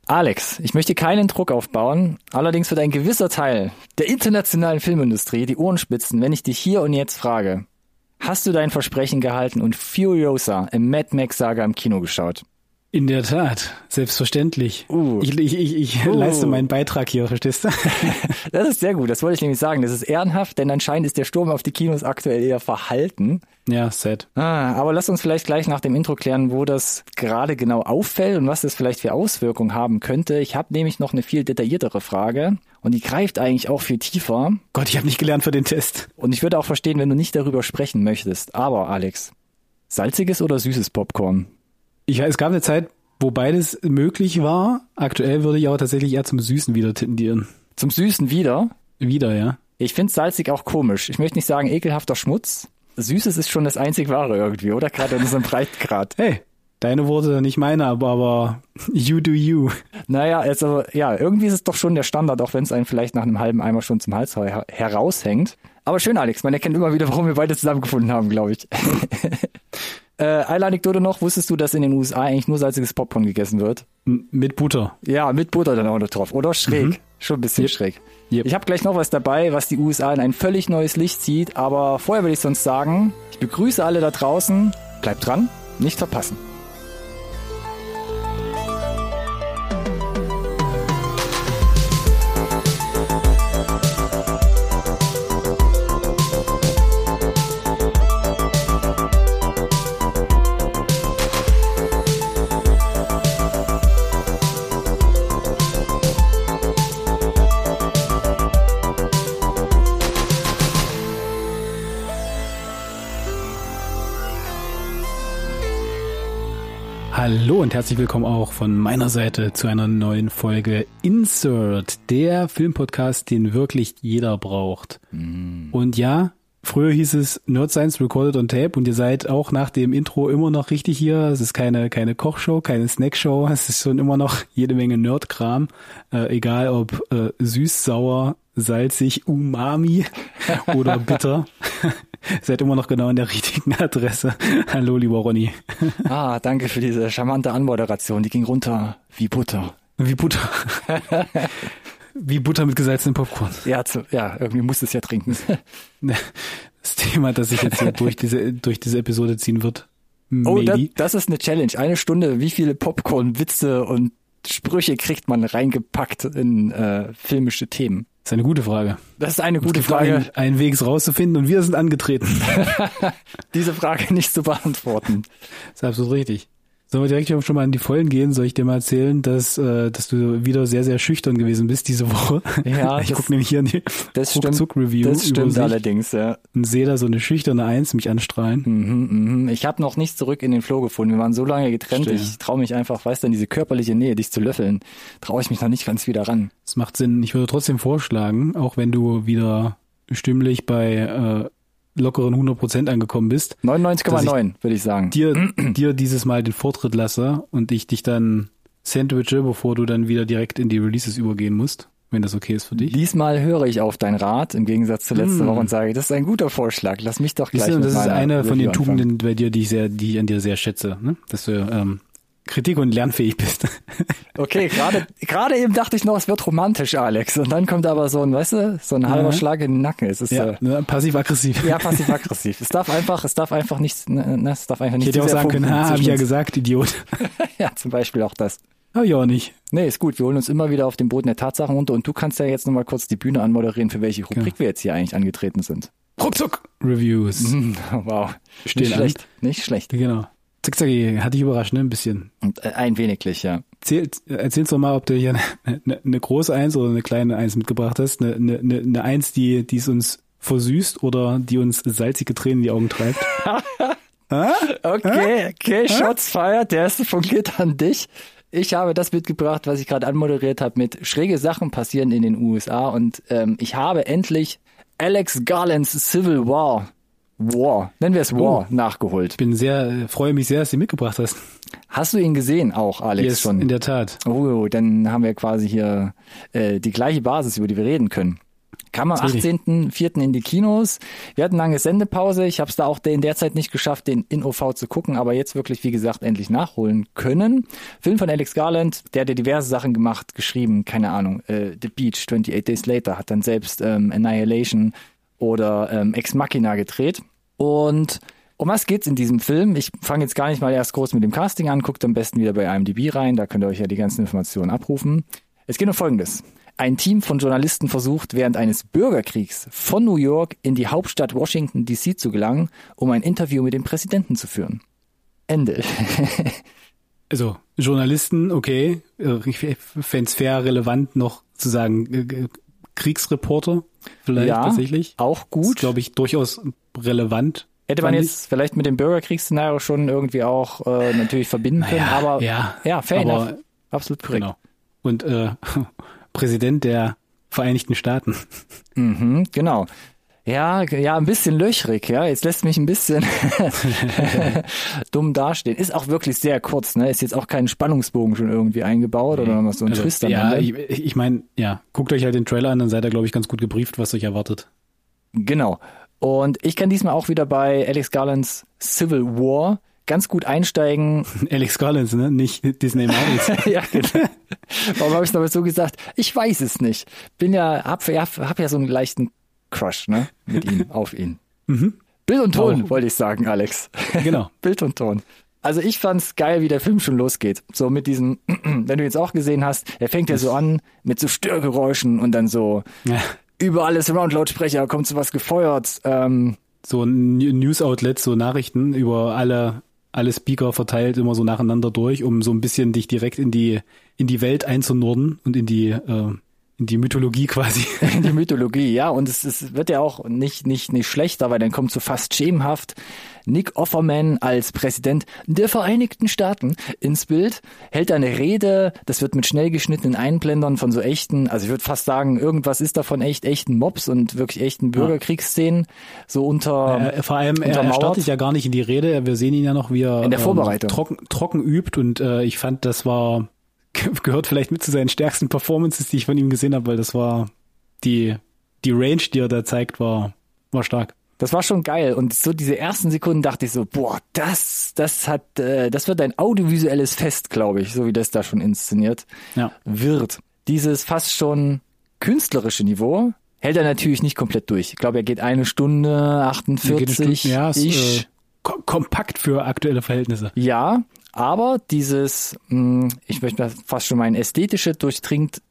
Alex, ich möchte keinen Druck aufbauen, allerdings wird ein gewisser Teil der internationalen Filmindustrie die Ohren spitzen, wenn ich dich hier und jetzt frage, hast du dein Versprechen gehalten und Furiosa im Mad Max Saga im Kino geschaut? In der Tat, selbstverständlich. Ich leiste meinen Beitrag hier, verstehst du? Das ist sehr gut, das wollte ich nämlich sagen. Das ist ehrenhaft, denn anscheinend ist der Sturm auf die Kinos aktuell eher verhalten. Ja, sad. Aber lass uns vielleicht gleich nach dem Intro klären, wo das gerade genau auffällt und was das vielleicht für Auswirkungen haben könnte. Ich habe nämlich noch eine viel detailliertere Frage und die greift eigentlich auch viel tiefer. Gott, ich habe nicht gelernt für den Test. Und ich würde auch verstehen, wenn du nicht darüber sprechen möchtest. Aber Alex, salziges oder süßes Popcorn? Es gab eine Zeit, wo beides möglich war. Aktuell würde ich aber tatsächlich eher zum Süßen wieder tendieren. Zum Süßen wieder? Wieder, ja. Ich finde salzig auch komisch. Ich möchte nicht sagen ekelhafter Schmutz. Süßes ist schon das einzig Wahre irgendwie, oder? Gerade in unserem Breitengrad. Hey, deine Worte, nicht meine, aber you do you. Naja, also ja, irgendwie ist es doch schon der Standard, auch wenn es einen vielleicht nach einem halben Eimer schon zum Hals heraushängt. Aber schön, Alex, man erkennt immer wieder, warum wir beide zusammengefunden haben, glaube ich. Eine Anekdote noch, wusstest du, dass in den USA eigentlich nur salziges Popcorn gegessen wird? Mit Butter. Ja, mit Butter dann auch noch drauf. Oder schräg. Schon ein bisschen schräg. Yep. Ich habe gleich noch was dabei, was die USA in ein völlig neues Licht zieht. Aber vorher würde ich sonst sagen, ich begrüße alle da draußen. Bleibt dran, nicht verpassen. Hallo und herzlich willkommen auch von meiner Seite zu einer neuen Folge Insert, der Filmpodcast, den wirklich jeder braucht. Und ja, früher hieß es Nerd Science Recorded on Tape und ihr seid auch nach dem Intro immer noch richtig hier. Es ist keine Kochshow, keine Snackshow, es ist schon immer noch jede Menge Nerdkram, egal ob süß, sauer, salzig, umami oder bitter. Seid immer noch genau an der richtigen Adresse. Hallo, lieber Ronny. Danke für diese charmante Anmoderation. Die ging runter wie Butter. Wie Butter. Wie Butter mit gesalzenem Popcorn. Ja, irgendwie muss es ja trinken. Das Thema, das sich jetzt hier durch diese Episode ziehen wird. Maybe. Das ist eine Challenge. Eine Stunde, wie viele Popcorn-Witze und Sprüche kriegt man reingepackt in filmische Themen? Das ist eine gute Frage. Das ist eine gute Frage. Einen Weg, es rauszufinden und wir sind angetreten. Diese Frage nicht zu beantworten. Das ist absolut richtig. Sollen wir direkt schon mal in die Vollen gehen? Soll ich dir mal erzählen, dass du wieder sehr, sehr schüchtern gewesen bist diese Woche? Ja. Ich gucke nämlich hier in die Ruckzuck-Review. Das stimmt allerdings, ja. Und sehe da so eine schüchterne 1 mich anstrahlen. Ich habe noch nicht zurück in den Flow gefunden. Wir waren so lange getrennt. Stimmt. Ich traue mich einfach, diese körperliche Nähe, dich zu löffeln, traue ich mich noch nicht ganz wieder ran. Das macht Sinn. Ich würde trotzdem vorschlagen, auch wenn du wieder stimmlich bei lockeren 100% angekommen bist. 99,9 würde ich sagen. Dir dieses Mal den Vortritt lasse und ich dich dann sandwiche, bevor du dann wieder direkt in die Releases übergehen musst, wenn das okay ist für dich. Diesmal höre ich auf dein Rat, im Gegensatz zu letzter Woche und sage, das ist ein guter Vorschlag, lass mich doch gleich mit Das ist eine von den Review Tugenden bei dir, die ich an dir sehr schätze, ne? Dass du Kritik- und lernfähig bist. Okay, gerade eben dachte ich noch, es wird romantisch, Alex. Und dann kommt aber so ein halber Schlag in den Nacken. Es ist passiv-aggressiv. Ja, passiv-aggressiv. Es darf einfach nicht. Ich hätte auch sagen können, hab ich ja gesagt, Idiot. Ja, zum Beispiel auch das. Hab ich auch nicht. Nee, ist gut. Wir holen uns immer wieder auf den Boden der Tatsachen runter und du kannst ja jetzt nochmal kurz die Bühne anmoderieren, für welche Rubrik wir jetzt hier eigentlich angetreten sind. Ruckzuck Reviews. Wow. Nicht schlecht. Genau. Zickzacki, hat dich überrascht, ne? Ein bisschen. Ein weniglich, ja. Erzähl's doch mal, ob du hier eine große Eins oder eine kleine Eins mitgebracht hast. Eine Eins, die es uns versüßt oder die uns salzige Tränen in die Augen treibt. Okay, Shots fired. Der erste fungiert an dich. Ich habe das mitgebracht, was ich gerade anmoderiert habe, mit schräge Sachen passieren in den USA und ich habe endlich Alex Garlands Civil War, nennen wir es War, nachgeholt. Freue mich sehr, dass du ihn mitgebracht hast. Hast du ihn gesehen auch, Alex, yes, schon? In der Tat. Oh, dann haben wir quasi hier die gleiche Basis, über die wir reden können. Kam am 18.04. in die Kinos. Wir hatten lange Sendepause. Ich habe es da auch in der Zeit nicht geschafft, den in OV zu gucken, aber jetzt wirklich, wie gesagt, endlich nachholen können. Film von Alex Garland, der hat ja diverse Sachen gemacht, geschrieben, keine Ahnung, The Beach, 28 Days Later, hat dann selbst Annihilation oder Ex Machina gedreht. Und um was geht's in diesem Film? Ich fange jetzt gar nicht mal erst groß mit dem Casting an, guckt am besten wieder bei IMDb rein, da könnt ihr euch ja die ganzen Informationen abrufen. Es geht um Folgendes. Ein Team von Journalisten versucht, während eines Bürgerkriegs von New York in die Hauptstadt Washington D.C. zu gelangen, um ein Interview mit dem Präsidenten zu führen. Ende. Also Journalisten, okay. Ich fände es fair, relevant noch zu sagen, Kriegsreporter vielleicht ja, tatsächlich. Auch gut. Das glaube ich, durchaus relevant. Hätte man jetzt vielleicht mit dem Bürgerkriegsszenario schon irgendwie auch natürlich verbinden können, aber fair enough. Absolut korrekt. Genau. Und Präsident der Vereinigten Staaten. Mhm, genau. Ja, ein bisschen löchrig, ja. Jetzt lässt mich ein bisschen dumm dastehen. Ist auch wirklich sehr kurz, ne? Ist jetzt auch kein Spannungsbogen schon irgendwie eingebaut oder noch so ein Twist am Ende. Ich meine, guckt euch halt den Trailer an, dann seid ihr, glaube ich, ganz gut gebrieft, was euch erwartet. Genau. Und ich kann diesmal auch wieder bei Alex Garlands Civil War ganz gut einsteigen. Alex Garland, ne? Nicht Disney Marvels. Ja, genau. Warum habe ich es aber so gesagt? Ich weiß es nicht. Hab ja so einen leichten Crush, ne? Mit ihm, auf ihn. Mhm. Bild und Ton, wollte ich sagen, Alex. Genau. Bild und Ton. Also ich fand's geil, wie der Film schon losgeht. So mit diesem, wenn du jetzt auch gesehen hast, er fängt ja so an mit so Störgeräuschen und dann so überall ist Surround-Lautsprecher, kommt so was gefeuert. So ein News-Outlet, so Nachrichten über alle Speaker verteilt immer so nacheinander durch, um so ein bisschen dich direkt in die Welt einzunorden und in die Mythologie quasi. In die Mythologie, ja. Und es wird ja auch nicht schlechter, weil dann kommt so fast schemenhaft Nick Offerman als Präsident der Vereinigten Staaten ins Bild, hält eine Rede, das wird mit schnell geschnittenen Einblendern von so echten, also ich würde fast sagen, irgendwas ist davon echten Mobs und wirklich echten Bürgerkriegsszenen, so vor allem, er startet ja gar nicht in die Rede, wir sehen ihn ja noch, wie er in der Vorbereitung trocken übt und ich fand, das gehört vielleicht mit zu seinen stärksten Performances, die ich von ihm gesehen habe, weil das war die Range, die er da zeigt, war stark. Das war schon geil und so diese ersten Sekunden dachte ich so, boah, das wird ein audiovisuelles Fest, glaube ich, so wie das da schon inszeniert wird. Dieses fast schon künstlerische Niveau hält er natürlich nicht komplett durch. Ich glaube, er geht 1 Stunde 48. Ja, ist kompakt für aktuelle Verhältnisse. Ja, aber dieses, ich möchte fast schon meinen, ästhetische durchdringt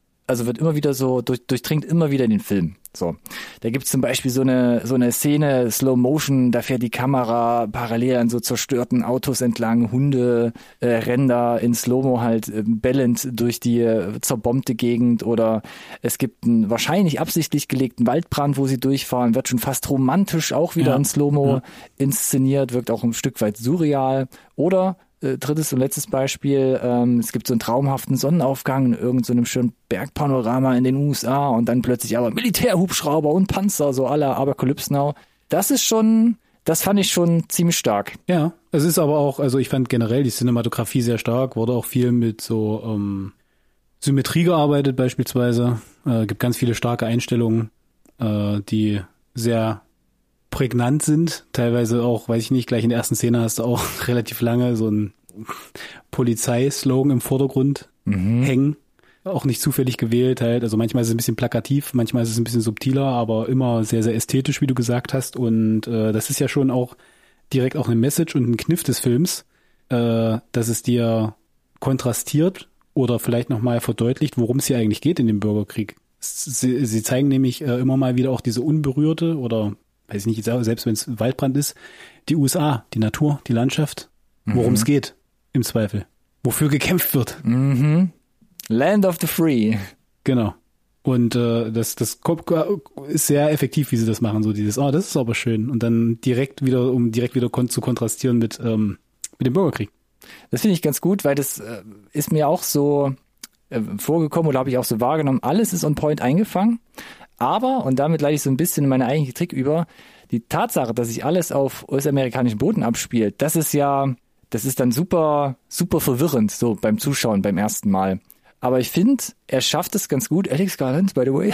immer wieder den Film. So. Da gibt's zum Beispiel so eine Szene, Slow Motion, da fährt die Kamera parallel an so zerstörten Autos entlang, Hunde rennen da in Slow-Mo halt bellend durch die zerbombte Gegend oder es gibt einen wahrscheinlich absichtlich gelegten Waldbrand, wo sie durchfahren, wird schon fast romantisch auch wieder in Slow-Mo inszeniert, wirkt auch ein Stück weit surreal. Oder drittes und letztes Beispiel, es gibt so einen traumhaften Sonnenaufgang in irgendeinem schönen Bergpanorama in den USA und dann plötzlich aber Militärhubschrauber und Panzer, so à la Apocalypse Now. Das fand ich schon ziemlich stark. Ja, es ist aber auch, also ich fand generell die Cinematografie sehr stark, wurde auch viel mit so Symmetrie gearbeitet beispielsweise. Gibt ganz viele starke Einstellungen, die sehr prägnant sind, teilweise auch, weiß ich nicht, gleich in der ersten Szene hast du auch relativ lange so ein Polizeislogan im Vordergrund hängen, auch nicht zufällig gewählt halt, also manchmal ist es ein bisschen plakativ, manchmal ist es ein bisschen subtiler, aber immer sehr, sehr ästhetisch, wie du gesagt hast und das ist ja schon auch direkt auch eine Message und ein Kniff des Films, dass es dir kontrastiert oder vielleicht nochmal verdeutlicht, worum es hier eigentlich geht in dem Bürgerkrieg. Sie zeigen nämlich immer mal wieder auch diese unberührte oder weiß ich nicht, selbst wenn es Waldbrand ist, die USA, die Natur, die Landschaft, worum es geht, im Zweifel. Wofür gekämpft wird. Mhm. Land of the Free. Genau. Und das ist sehr effektiv, wie sie das machen, so dieses, das ist aber schön. Und dann direkt wieder zu kontrastieren mit dem Bürgerkrieg. Das finde ich ganz gut, weil das ist mir auch so vorgekommen oder habe ich auch so wahrgenommen, alles ist on point eingefangen. Aber, und damit leite ich so ein bisschen in meine eigentliche Trick über, die Tatsache, dass sich alles auf US-amerikanischem Boden abspielt, das ist dann super, super verwirrend, so beim Zuschauen beim ersten Mal. Aber ich finde, er schafft es ganz gut, Alex Garland, by the way,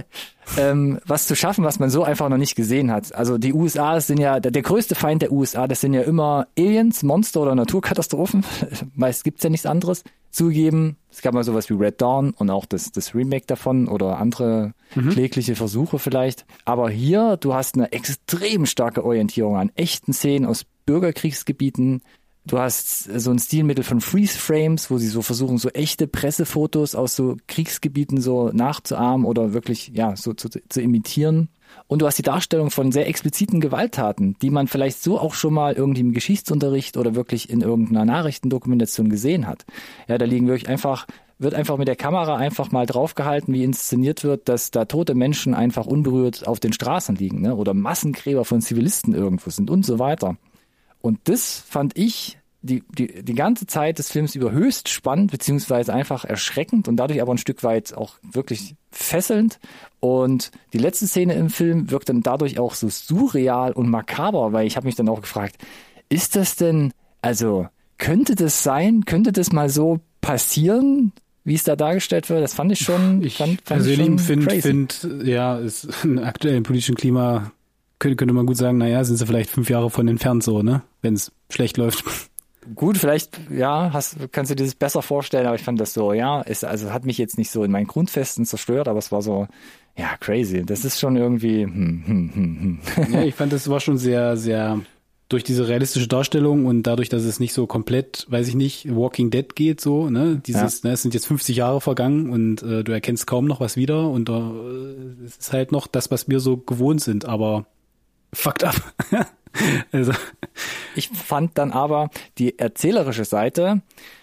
was zu schaffen, was man so einfach noch nicht gesehen hat. Also die USA sind ja, der größte Feind der USA, das sind ja immer Aliens, Monster oder Naturkatastrophen. Meist gibt's ja nichts anderes. Zugeben, es gab mal sowas wie Red Dawn und auch das Remake davon oder andere klägliche Versuche vielleicht. Aber hier, du hast eine extrem starke Orientierung an echten Szenen aus Bürgerkriegsgebieten. Du hast so ein Stilmittel von Freeze-Frames, wo sie so versuchen, so echte Pressefotos aus so Kriegsgebieten so nachzuahmen oder wirklich, ja, so zu imitieren. Und du hast die Darstellung von sehr expliziten Gewalttaten, die man vielleicht so auch schon mal irgendwie im Geschichtsunterricht oder wirklich in irgendeiner Nachrichtendokumentation gesehen hat. Ja, da wird einfach mit der Kamera einfach mal draufgehalten, wie inszeniert wird, dass da tote Menschen einfach unberührt auf den Straßen liegen, ne? Oder Massengräber von Zivilisten irgendwo sind und so weiter. Und das fand ich die ganze Zeit des Films über höchst spannend, beziehungsweise einfach erschreckend und dadurch aber ein Stück weit auch wirklich fesselnd. Und die letzte Szene im Film wirkt dann dadurch auch so surreal und makaber, weil ich habe mich dann auch gefragt, ist das denn, also könnte das sein, könnte das mal so passieren, wie es da dargestellt wird? Das fand ich schon, fand persönlich finde, ja, ist im aktuellen politischen Klima könnte man gut sagen, naja, sind sie vielleicht 5 Jahre von entfernt so, ne? Wenn es schlecht läuft. Gut, vielleicht, ja, kannst du dir das besser vorstellen, aber ich fand das so, ja, hat mich jetzt nicht so in meinen Grundfesten zerstört, aber es war so, ja, crazy. Das ist schon irgendwie, Ja, ich fand, das war schon sehr, sehr, durch diese realistische Darstellung und dadurch, dass es nicht so komplett, weiß ich nicht, Walking Dead geht so, ne, ne, es sind jetzt 50 Jahre vergangen und du erkennst kaum noch was wieder und es ist halt noch das, was wir so gewohnt sind, aber fucked up. Also. Ich fand dann aber die erzählerische Seite,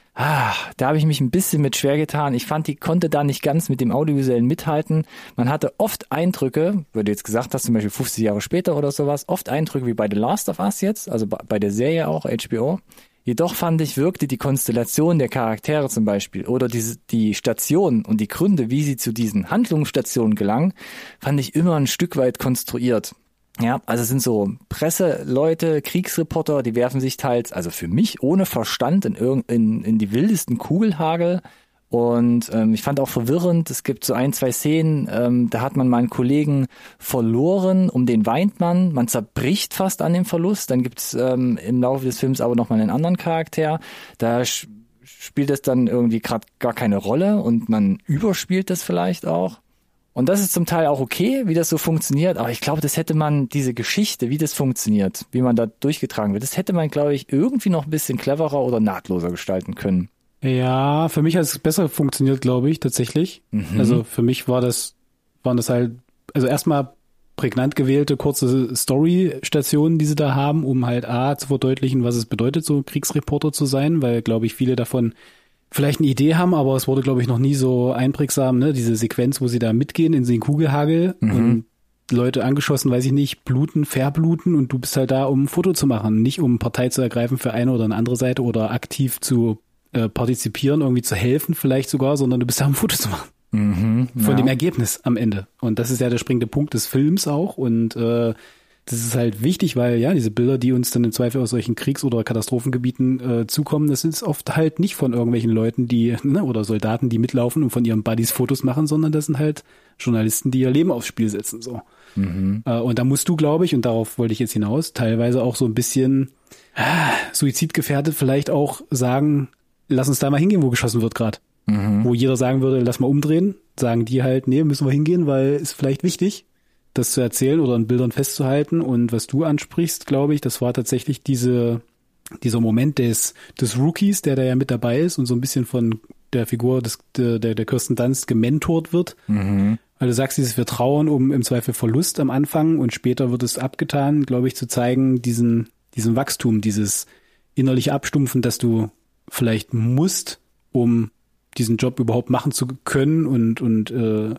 da habe ich mich ein bisschen mit schwer getan. Ich fand, die konnte da nicht ganz mit dem Audiovisuellen mithalten. Man hatte oft Eindrücke, wie du jetzt gesagt hast, zum Beispiel 50 Jahre später oder sowas, oft Eindrücke wie bei The Last of Us jetzt, also bei der Serie auch, HBO. Jedoch fand ich, wirkte die Konstellation der Charaktere zum Beispiel oder die Stationen und die Gründe, wie sie zu diesen Handlungsstationen gelangen, fand ich immer ein Stück weit konstruiert. Ja, also es sind so Presseleute, Kriegsreporter, die werfen sich teils, also für mich ohne Verstand in die wildesten Kugelhagel. Und ich fand auch verwirrend, es gibt so 1, 2 Szenen, da hat man mal einen Kollegen verloren, um den weint man zerbricht fast an dem Verlust. Dann gibt's im Laufe des Films aber nochmal einen anderen Charakter, da spielt das dann irgendwie gerade gar keine Rolle und man überspielt das vielleicht auch. Und das ist zum Teil auch okay, wie das so funktioniert, aber ich glaube, das hätte man, diese Geschichte, wie das funktioniert, wie man da durchgetragen wird, das hätte man, glaube ich, irgendwie noch ein bisschen cleverer oder nahtloser gestalten können. Ja, für mich hat es besser funktioniert, glaube ich, tatsächlich. Also für mich waren das halt, also erstmal prägnant gewählte kurze Story-Stationen, die sie da haben, um halt zu verdeutlichen, was es bedeutet, so Kriegsreporter zu sein, weil, glaube ich, viele davon vielleicht eine Idee haben, aber es wurde, glaube ich, noch nie so einprägsam, ne, diese Sequenz, wo sie da mitgehen in den Kugelhagel und Leute angeschossen, weiß ich nicht, verbluten und du bist halt da, um ein Foto zu machen, nicht um Partei zu ergreifen für eine oder eine andere Seite oder aktiv zu partizipieren, irgendwie zu helfen vielleicht sogar, sondern du bist da, um ein Foto zu machen. Von dem Ergebnis am Ende. Und das ist ja der springende Punkt des Films auch und das ist halt wichtig, weil ja, diese Bilder, die uns dann im Zweifel aus solchen Kriegs- oder Katastrophengebieten zukommen, das ist oft halt nicht von irgendwelchen Leuten, die, ne, oder Soldaten, die mitlaufen und von ihren Buddies Fotos machen, sondern das sind halt Journalisten, die ihr Leben aufs Spiel setzen, so. Und da musst du, glaube ich, und darauf wollte ich jetzt hinaus, teilweise auch so ein bisschen suizidgefährdet vielleicht auch sagen, lass uns da mal hingehen, wo geschossen wird gerade. Wo jeder sagen würde, lass mal umdrehen, sagen die halt, nee, müssen wir hingehen, weil ist vielleicht wichtig, das zu erzählen oder in Bildern festzuhalten. Und was du ansprichst, glaube ich, das war tatsächlich dieser Moment des Rookies, der da ja mit dabei ist und so ein bisschen von der Figur der Kirsten Dunst gementort wird. Weil du sagst, wir trauern um im Zweifel Verlust am Anfang und später wird es abgetan, glaube ich, zu zeigen, diesen Wachstum, dieses innerliche Abstumpfen, dass du vielleicht musst, um diesen Job überhaupt machen zu können und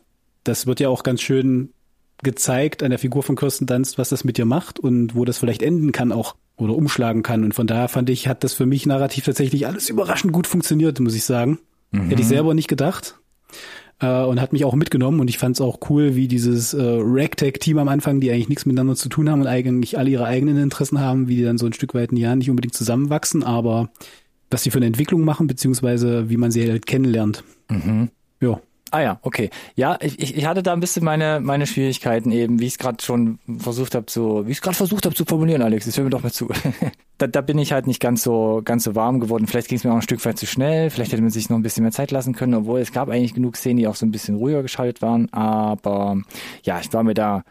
das wird ja auch ganz schön gezeigt an der Figur von Kirsten Dunst, was das mit dir macht und wo das vielleicht enden kann auch oder umschlagen kann. Und von daher fand ich, hat das für mich narrativ tatsächlich alles überraschend gut funktioniert, muss ich sagen. Hätte ich selber nicht gedacht und hat mich auch mitgenommen und ich fand es auch cool, wie dieses Ragtag-Team am Anfang, die eigentlich nichts miteinander zu tun haben und eigentlich alle ihre eigenen Interessen haben, wie die dann so ein Stück weit nicht unbedingt zusammenwachsen, aber was sie für eine Entwicklung machen, beziehungsweise wie man sie halt kennenlernt. Ja. Ah ja, okay. Ja, ich hatte da ein bisschen meine Schwierigkeiten eben, wie ich es gerade versucht habe zu formulieren, Alex. Das hör mir doch mal zu. Da bin ich halt nicht ganz so warm geworden. Vielleicht ging es mir auch ein Stück weit zu schnell. Vielleicht hätte man sich noch ein bisschen mehr Zeit lassen können, obwohl es gab eigentlich genug Szenen, die auch so ein bisschen ruhiger geschaltet waren. Aber ja, ich war mir da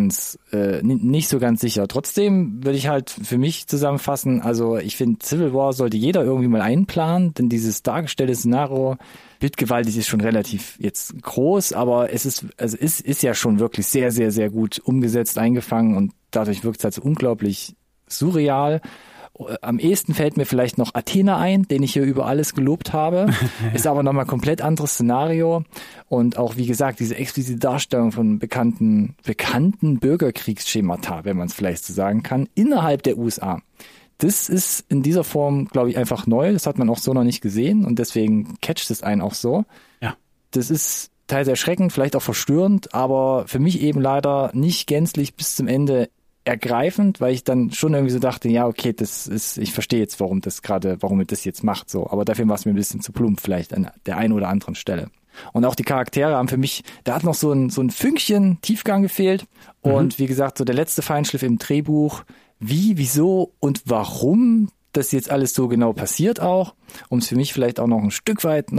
nicht so ganz sicher. Trotzdem würde ich halt für mich zusammenfassen, also ich finde, Civil War sollte jeder irgendwie mal einplanen, denn dieses dargestellte Szenario, bildgewaltig, ist schon relativ jetzt groß, aber es ist ja schon wirklich sehr, sehr, sehr gut umgesetzt, eingefangen und dadurch wirkt es halt so unglaublich surreal. Am ehesten fällt mir vielleicht noch Athena ein, den ich hier über alles gelobt habe. Ist aber nochmal ein komplett anderes Szenario. Und auch, wie gesagt, diese explizite Darstellung von bekannten Bürgerkriegsschemata, wenn man es vielleicht so sagen kann, innerhalb der USA. Das ist in dieser Form, glaube ich, einfach neu. Das hat man auch so noch nicht gesehen und deswegen catcht es einen auch so. Ja. Das ist teils erschreckend, vielleicht auch verstörend, aber für mich eben leider nicht gänzlich bis zum Ende ergreifend, weil ich dann schon irgendwie so dachte, ja, okay, ich verstehe jetzt, warum ihr das jetzt macht, so. Aber dafür war es mir ein bisschen zu plump vielleicht an der einen oder anderen Stelle. Und auch die Charaktere haben für mich, da hat noch so ein Fünkchen Tiefgang gefehlt. Und wie gesagt, so der letzte Feinschliff im Drehbuch, wieso und warum das jetzt alles so genau passiert auch, um es für mich vielleicht auch noch ein Stück weit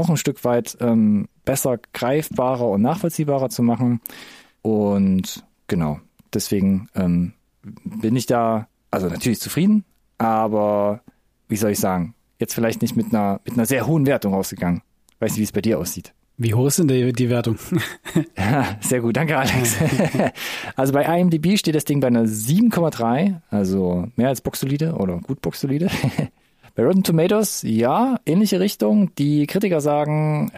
besser greifbarer und nachvollziehbarer zu machen. Und genau, deswegen bin ich da, also natürlich zufrieden, aber wie soll ich sagen, jetzt vielleicht nicht mit einer sehr hohen Wertung rausgegangen. Weiß nicht, wie es bei dir aussieht. Wie hoch ist denn die Wertung? Ja, sehr gut, danke Alex. Also bei IMDb steht das Ding bei einer 7,3, also mehr als boxsolide oder gut boxsolide. Bei Rotten Tomatoes, ja, ähnliche Richtung. Die Kritiker sagen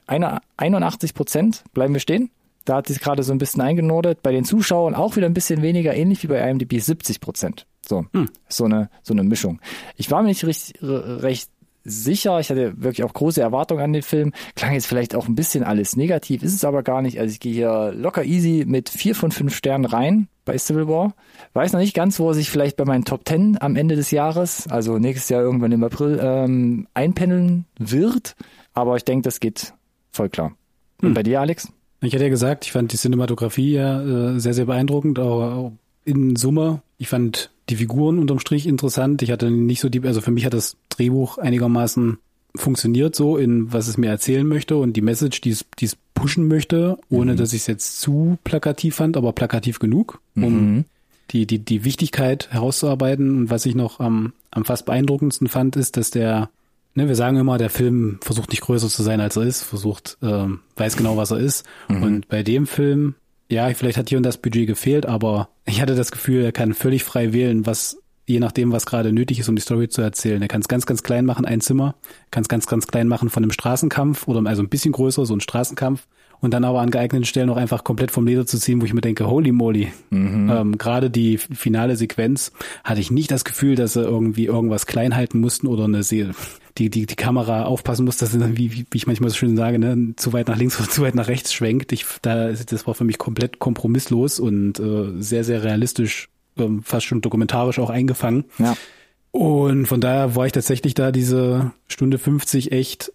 81%, bleiben wir stehen. Da hat sich gerade so ein bisschen eingenordet. Bei den Zuschauern auch wieder ein bisschen weniger, ähnlich wie bei IMDb 70%. So eine Mischung. Ich war mir nicht recht sicher. Ich hatte wirklich auch große Erwartungen an den Film. Klang jetzt vielleicht auch ein bisschen alles negativ, ist es aber gar nicht. Also ich gehe hier locker easy mit 4 von 5 Sternen rein bei Civil War. Weiß noch nicht ganz, wo er sich vielleicht bei meinen Top 10 am Ende des Jahres, also nächstes Jahr irgendwann im April, einpendeln wird. Aber ich denke, das geht voll klar. Und bei dir, Alex? Ich hatte ja gesagt, ich fand die Cinematografie ja sehr, sehr beeindruckend, auch in Summe. Ich fand die Figuren unterm Strich interessant. Ich hatte nicht so also für mich hat das Drehbuch einigermaßen funktioniert so in was es mir erzählen möchte und die Message, die es pushen möchte, ohne dass ich es jetzt zu plakativ fand, aber plakativ genug, um die Wichtigkeit herauszuarbeiten. Und was ich noch am fast beeindruckendsten fand, ist, dass wir sagen immer, der Film versucht nicht größer zu sein, als er ist, weiß genau, was er ist. Und bei dem Film, ja, vielleicht hat hier und das Budget gefehlt, aber ich hatte das Gefühl, er kann völlig frei wählen, je nachdem, was gerade nötig ist, um die Story zu erzählen. Er kann es ganz, ganz klein machen, ein Zimmer, kann es ganz, ganz klein machen von einem Straßenkampf oder also ein bisschen größer, so ein Straßenkampf und dann aber an geeigneten Stellen auch einfach komplett vom Leder zu ziehen, wo ich mir denke, holy moly. Gerade die finale Sequenz hatte ich nicht das Gefühl, dass sie irgendwie irgendwas klein halten mussten oder die Kamera aufpassen muss, dass sie dann, wie ich manchmal so schön sage, ne, zu weit nach links oder zu weit nach rechts schwenkt. Das war für mich komplett kompromisslos und sehr, sehr realistisch, fast schon dokumentarisch auch eingefangen. Ja. Und von daher war ich tatsächlich da diese Stunde 50 echt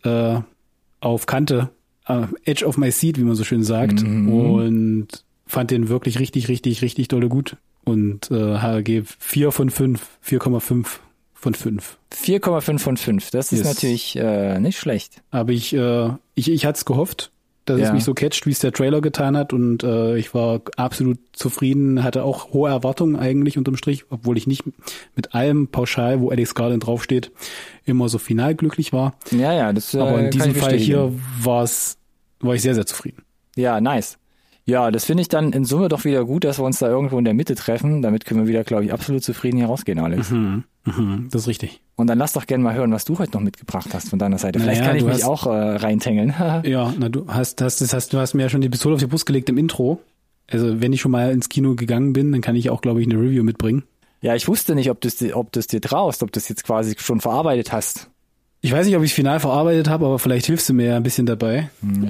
auf Kante, edge of my seat, wie man so schön sagt. Und fand den wirklich richtig, richtig, richtig dolle gut. Und HRG 4 von 5, 4,5 von 5. 4,5 von 5, das ist natürlich nicht schlecht. Aber ich hatte es gehofft, dass es mich so catcht, wie es der Trailer getan hat und ich war absolut zufrieden, hatte auch hohe Erwartungen eigentlich unterm Strich, obwohl ich nicht mit allem pauschal, wo Alex Garland draufsteht, immer so final glücklich war. Ja, das aber in diesem Fall hier war ich sehr, sehr zufrieden. Ja, nice. Ja, das finde ich dann in Summe doch wieder gut, dass wir uns da irgendwo in der Mitte treffen. Damit können wir wieder, glaube ich, absolut zufrieden hier rausgehen, Alex. Das ist richtig. Und dann lass doch gerne mal hören, was du heute noch mitgebracht hast von deiner Seite. Vielleicht kann ich mich auch reintängeln. Ja, du hast mir ja schon die Pistole auf die Brust gelegt im Intro. Also wenn ich schon mal ins Kino gegangen bin, dann kann ich auch, glaube ich, eine Review mitbringen. Ja, ich wusste nicht, ob du es dir traust, ob du es jetzt quasi schon verarbeitet hast. Ich weiß nicht, ob ich es final verarbeitet habe, aber vielleicht hilfst du mir ja ein bisschen dabei.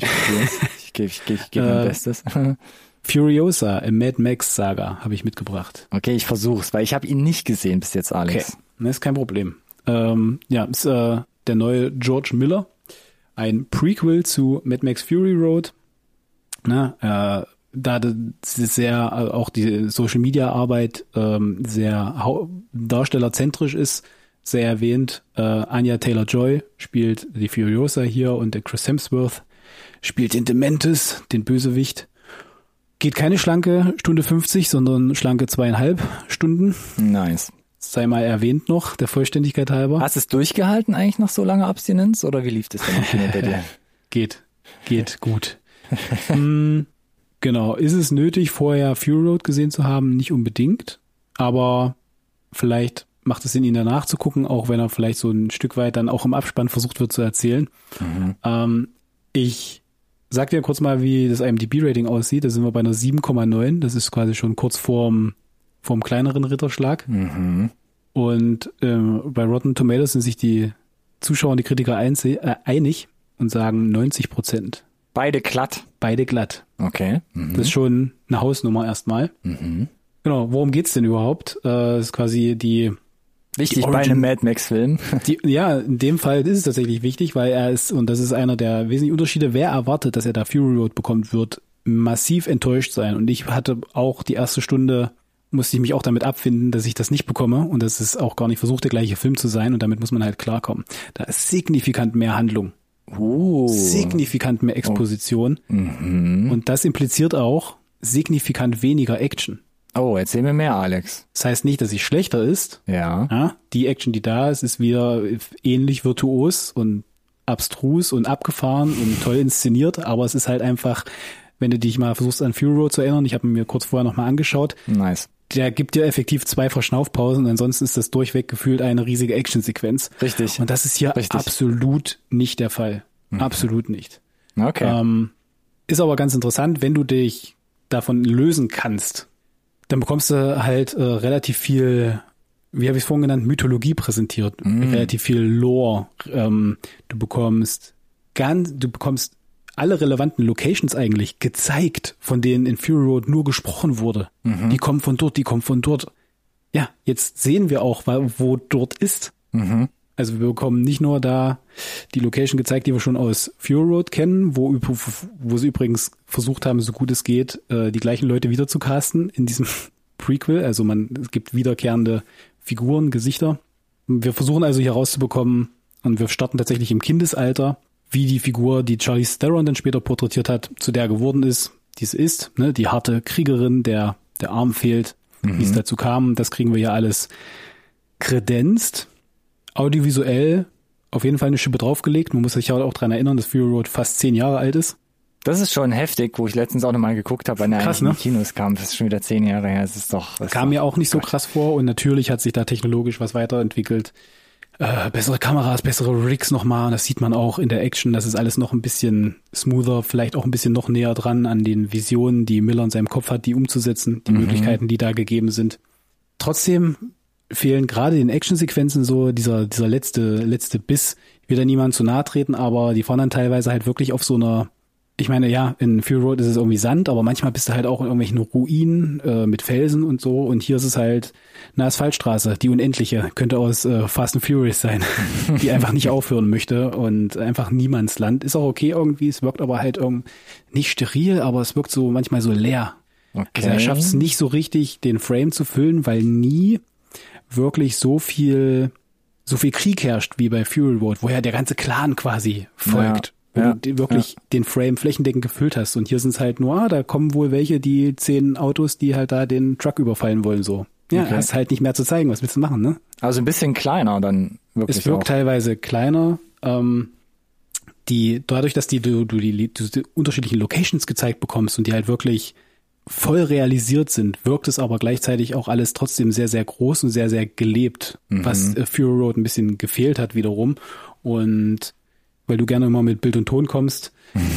Ich gebe mein Bestes. Furiosa, a Mad Max Saga, habe ich mitgebracht. Okay, ich versuch's, weil ich habe ihn nicht gesehen bis jetzt, Alex. Okay, das ist kein Problem. Ist der neue George Miller. Ein Prequel zu Mad Max Fury Road. Da das sehr, auch die Social-Media-Arbeit sehr darstellerzentrisch ist, sehr erwähnt. Anya Taylor-Joy spielt die Furiosa hier und der Chris Hemsworth spielt den Dementis, den Bösewicht. Geht keine schlanke Stunde 50, sondern schlanke 2,5 Stunden. Nice. Sei mal erwähnt noch, der Vollständigkeit halber. Hast du es durchgehalten eigentlich noch so lange Abstinenz oder wie lief das denn im Kino bei dir? Geht gut. Genau. Ist es nötig, vorher Fury Road gesehen zu haben? Nicht unbedingt. Aber vielleicht macht es Sinn, ihn danach zu gucken, auch wenn er vielleicht so ein Stück weit dann auch im Abspann versucht wird zu erzählen. Ich sag dir kurz mal, wie das IMDb-Rating aussieht. Da sind wir bei einer 7,9. Das ist quasi schon kurz vorm kleineren Ritterschlag. Und bei Rotten Tomatoes sind sich die Zuschauer und die Kritiker einig und sagen 90%. Beide glatt? Beide glatt. Okay. Das ist schon eine Hausnummer erstmal. Genau, worum geht's denn überhaupt? Das ist quasi wichtig bei einem Mad Max-Film. Ja, in dem Fall ist es tatsächlich wichtig, weil er ist, und das ist einer der wesentlichen Unterschiede, wer erwartet, dass er da Fury Road bekommt, wird massiv enttäuscht sein. Und ich hatte auch die erste Stunde, musste ich mich auch damit abfinden, dass ich das nicht bekomme und dass es auch gar nicht versucht, der gleiche Film zu sein und damit muss man halt klarkommen. Da ist signifikant mehr Handlung. Signifikant mehr Exposition. Und das impliziert auch signifikant weniger Action. Oh, erzähl mir mehr, Alex. Das heißt nicht, dass sie schlechter ist. Ja. Die Action, die da ist wieder ähnlich virtuos und abstrus und abgefahren und toll inszeniert, aber es ist halt einfach, wenn du dich mal versuchst an Fury Road zu erinnern, ich habe mir kurz vorher nochmal angeschaut. Nice. Der gibt dir effektiv 2 Verschnaufpausen und ansonsten ist das durchweg gefühlt eine riesige Actionsequenz. Richtig. Und das ist hier absolut nicht der Fall. Absolut nicht. Okay. Ist aber ganz interessant, wenn du dich davon lösen kannst, dann bekommst du halt relativ viel, wie habe ich es vorhin genannt, Mythologie präsentiert, relativ viel Lore. Du bekommst alle relevanten Locations eigentlich gezeigt, von denen in Fury Road nur gesprochen wurde. Die kommen von dort, die kommen von dort. Ja, jetzt sehen wir auch, wo dort ist. Also wir bekommen nicht nur da die Location gezeigt, die wir schon aus Fury Road kennen, wo sie übrigens versucht haben, so gut es geht, die gleichen Leute wieder zu casten in diesem Prequel. Also es gibt wiederkehrende Figuren, Gesichter. Wir versuchen also hier rauszubekommen und wir starten tatsächlich im Kindesalter, wie die Figur, die Charlize Theron dann später porträtiert hat, zu der geworden ist, die es ist, ne? Die harte Kriegerin, der Arm fehlt, wie es dazu kam, das kriegen wir ja alles kredenzt. Audiovisuell auf jeden Fall eine Schippe draufgelegt. Man muss sich ja auch daran erinnern, dass Fury Road fast 10 Jahre alt ist. Das ist schon heftig, wo ich letztens auch nochmal geguckt habe, wenn er eigentlich in die Kinos kam. Das ist schon wieder 10 Jahre her. Kam mir auch nicht so krass vor und natürlich hat sich da technologisch was weiterentwickelt. Bessere Kameras, bessere Rigs nochmal. Das sieht man auch in der Action. Das ist alles noch ein bisschen smoother, vielleicht auch ein bisschen noch näher dran an den Visionen, die Miller in seinem Kopf hat, die umzusetzen, die Möglichkeiten, die da gegeben sind. Trotzdem fehlen gerade in Actionsequenzen so dieser letzte Biss. Ich will da niemand zu nahe treten, aber die fahren dann teilweise halt wirklich auf so einer, ich meine, ja, in Fury Road ist es irgendwie Sand, aber manchmal bist du halt auch in irgendwelchen Ruinen mit Felsen und so und hier ist es halt eine Asphaltstraße, die unendliche, könnte aus Fast and Furious sein, die einfach nicht aufhören möchte und einfach Niemandsland. Ist auch okay irgendwie, es wirkt aber halt nicht steril, aber es wirkt so manchmal so leer. Okay. Also er schafft es nicht so richtig, den Frame zu füllen, weil nie wirklich so viel Krieg herrscht wie bei Fury Road, wo ja der ganze Clan quasi folgt. Ja, wo du wirklich den Frame flächendeckend gefüllt hast. Und hier sind es halt nur, da kommen wohl welche, die 10 Autos, die halt da den Truck überfallen wollen, so. Ja, okay. Hast halt nicht mehr zu zeigen, was willst du machen, ne? Also ein bisschen kleiner dann wirklich. Es wirkt auch teilweise kleiner. Dadurch, dass du die unterschiedlichen Locations gezeigt bekommst und die halt wirklich voll realisiert sind, wirkt es aber gleichzeitig auch alles trotzdem sehr, sehr groß und sehr, sehr gelebt, was Fury Road ein bisschen gefehlt hat wiederum. Und weil du gerne immer mit Bild und Ton kommst,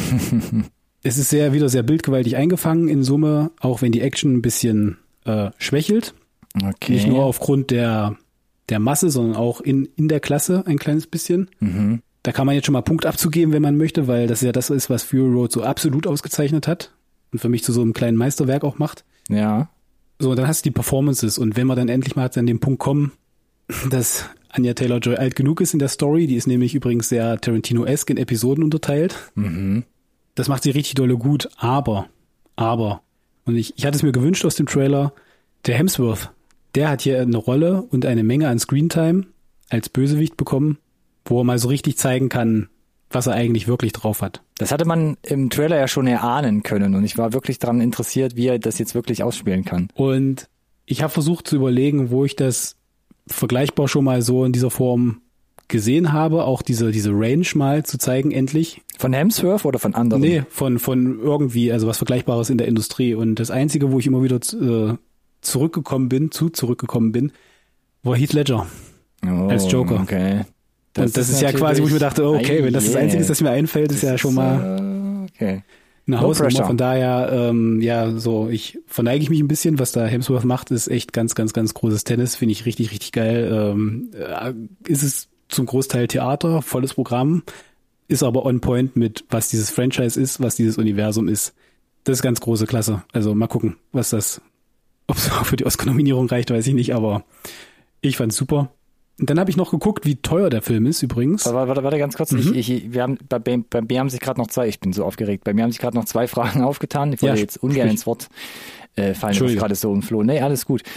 es ist wieder sehr bildgewaltig eingefangen in Summe, auch wenn die Action ein bisschen schwächelt. Okay. Nicht nur aufgrund der Masse, sondern auch in der Klasse ein kleines bisschen. Da kann man jetzt schon mal Punkt abzugeben, wenn man möchte, weil das ja das ist, was Fury Road so absolut ausgezeichnet hat. Und für mich zu so einem kleinen Meisterwerk auch macht. Ja. So, dann hast du die Performances und wenn wir dann endlich mal an den Punkt kommen, dass Anya Taylor-Joy alt genug ist in der Story. Die ist nämlich übrigens sehr Tarantino-esque in Episoden unterteilt. Das macht sie richtig dolle gut, aber, und ich hatte es mir gewünscht aus dem Trailer, der Hemsworth, der hat hier eine Rolle und eine Menge an Screentime als Bösewicht bekommen, wo er mal so richtig zeigen kann, was er eigentlich wirklich drauf hat. Das hatte man im Trailer ja schon erahnen können und ich war wirklich daran interessiert, wie er das jetzt wirklich ausspielen kann. Und ich habe versucht zu überlegen, wo ich das vergleichbar schon mal so in dieser Form gesehen habe, auch diese Range mal zu zeigen, endlich. Von Hemsworth oder von anderen? Nee, von irgendwie, also was Vergleichbares in der Industrie. Und das Einzige, wo ich immer wieder zurückgekommen bin, war Heath Ledger als Joker. Okay. Und das ist ja quasi, wo ich mir dachte, okay, wenn das das Einzige ist, das mir einfällt, ist ja schon mal okay. eine Hausnummer. Von daher, verneige ich mich ein bisschen. Was da Hemsworth macht, ist echt ganz, ganz, ganz großes Tennis. Finde ich richtig, richtig geil. Ist es zum Großteil Theater, volles Programm, ist aber on point mit, was dieses Franchise ist, was dieses Universum ist. Das ist ganz große Klasse. Also mal gucken, ob es auch für die Oscar-Nominierung reicht, weiß ich nicht, aber ich fand's super. Und dann habe ich noch geguckt, wie teuer der Film ist übrigens. Warte ganz kurz. Bei mir haben sich gerade noch ich bin so aufgeregt, bei mir haben sich gerade noch 2 Fragen aufgetan. Ich wollte jetzt ungern ins Wort fallen, was gerade so im Floh. Nee, alles gut.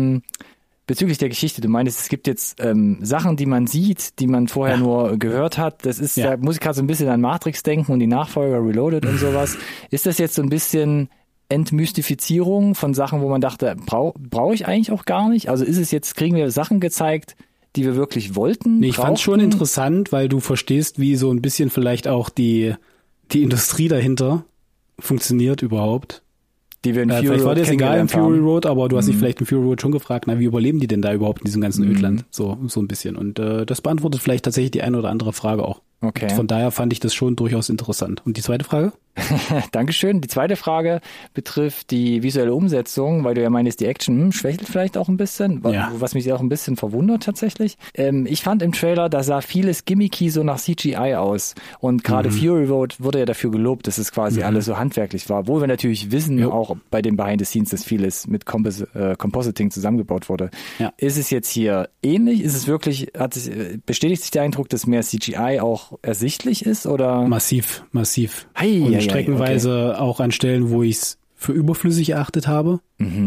Bezüglich der Geschichte, du meinst, es gibt jetzt Sachen, die man sieht, die man vorher nur gehört hat. Das ist, da muss ich gerade so ein bisschen an Matrix denken und die Nachfolger Reloaded und sowas. Ist das jetzt so ein bisschen Entmystifizierung von Sachen, wo man dachte, brauche ich eigentlich auch gar nicht? Also ist es jetzt, kriegen wir Sachen gezeigt, die wir wirklich wollten? Nee, ich fand's schon interessant, weil du verstehst, wie so ein bisschen vielleicht auch die Industrie dahinter funktioniert überhaupt. Die wir in Fury vielleicht war Road das egal im Fury Road, aber du hast dich Mhm. vielleicht im Fury Road schon gefragt, wie überleben die denn da überhaupt in diesem ganzen Ödland? So ein bisschen. Und das beantwortet vielleicht tatsächlich die eine oder andere Frage auch. Okay. Und von daher fand ich das schon durchaus interessant. Und die zweite Frage? Dankeschön. Die zweite Frage betrifft die visuelle Umsetzung, weil du ja meinst, die Action schwächelt vielleicht auch ein bisschen, was mich auch ein bisschen verwundert tatsächlich. Ich fand im Trailer, da sah vieles gimmicky so nach CGI aus. Und gerade Fury Road wurde ja dafür gelobt, dass es quasi alles so handwerklich war. Obwohl wir natürlich wissen, auch bei den Behind the Scenes, dass vieles mit Compositing zusammengebaut wurde. Ja. Ist es jetzt hier ähnlich? Ist es wirklich, bestätigt sich der Eindruck, dass mehr CGI auch ersichtlich ist? Oder? Massiv. Hey, und streckenweise auch an Stellen, wo ich es für überflüssig erachtet habe.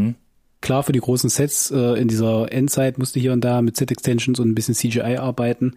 Klar, für die großen Sets in dieser Endzeit musste hier und da mit Set-Extensions und ein bisschen CGI arbeiten.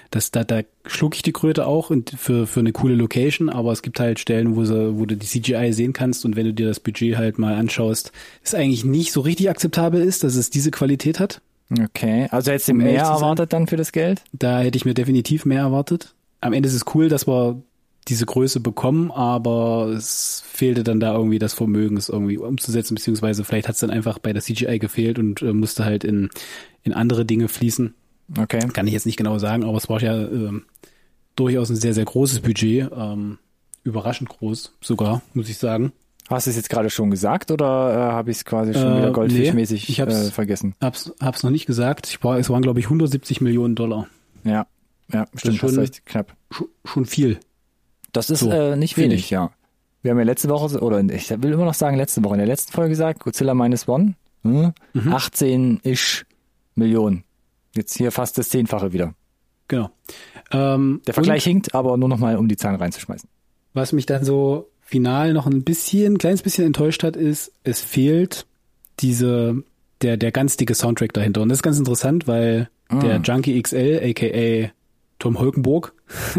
Da schluck ich die Kröte auch für eine coole Location, aber es gibt halt Stellen, wo du die CGI sehen kannst und wenn du dir das Budget halt mal anschaust, es eigentlich nicht so richtig akzeptabel ist, dass es diese Qualität hat. Okay, also hättest du mehr erwartet dann für das Geld? Da hätte ich mir definitiv mehr erwartet. Am Ende ist es cool, dass wir diese Größe bekommen, aber es fehlte dann da irgendwie das Vermögen, es irgendwie umzusetzen, beziehungsweise vielleicht hat es dann einfach bei der CGI gefehlt und musste halt in andere Dinge fließen. Okay. Kann ich jetzt nicht genau sagen, aber es war ja durchaus ein sehr, sehr großes Budget, überraschend groß sogar, muss ich sagen. Hast du es jetzt gerade schon gesagt oder habe ich es quasi schon wieder goldfischmäßig vergessen? Hab's noch nicht gesagt. Es waren, glaube ich, 170 Millionen $. Ja, stimmt, das ist echt knapp. Schon viel. Das ist nicht wenig, ja. Wir haben ja letzte Woche, oder ich will immer noch sagen letzte Woche, in der letzten Folge gesagt, Godzilla -1, 18-ish Millionen. Jetzt hier fast das 10-fache wieder. Genau. Der Vergleich hinkt, aber nur noch mal, um die Zahlen reinzuschmeißen. Was mich dann so final noch ein kleines bisschen enttäuscht hat, ist, es fehlt der ganz dicke Soundtrack dahinter. Und das ist ganz interessant, weil der Junkie XL, aka Tom Holkenborg,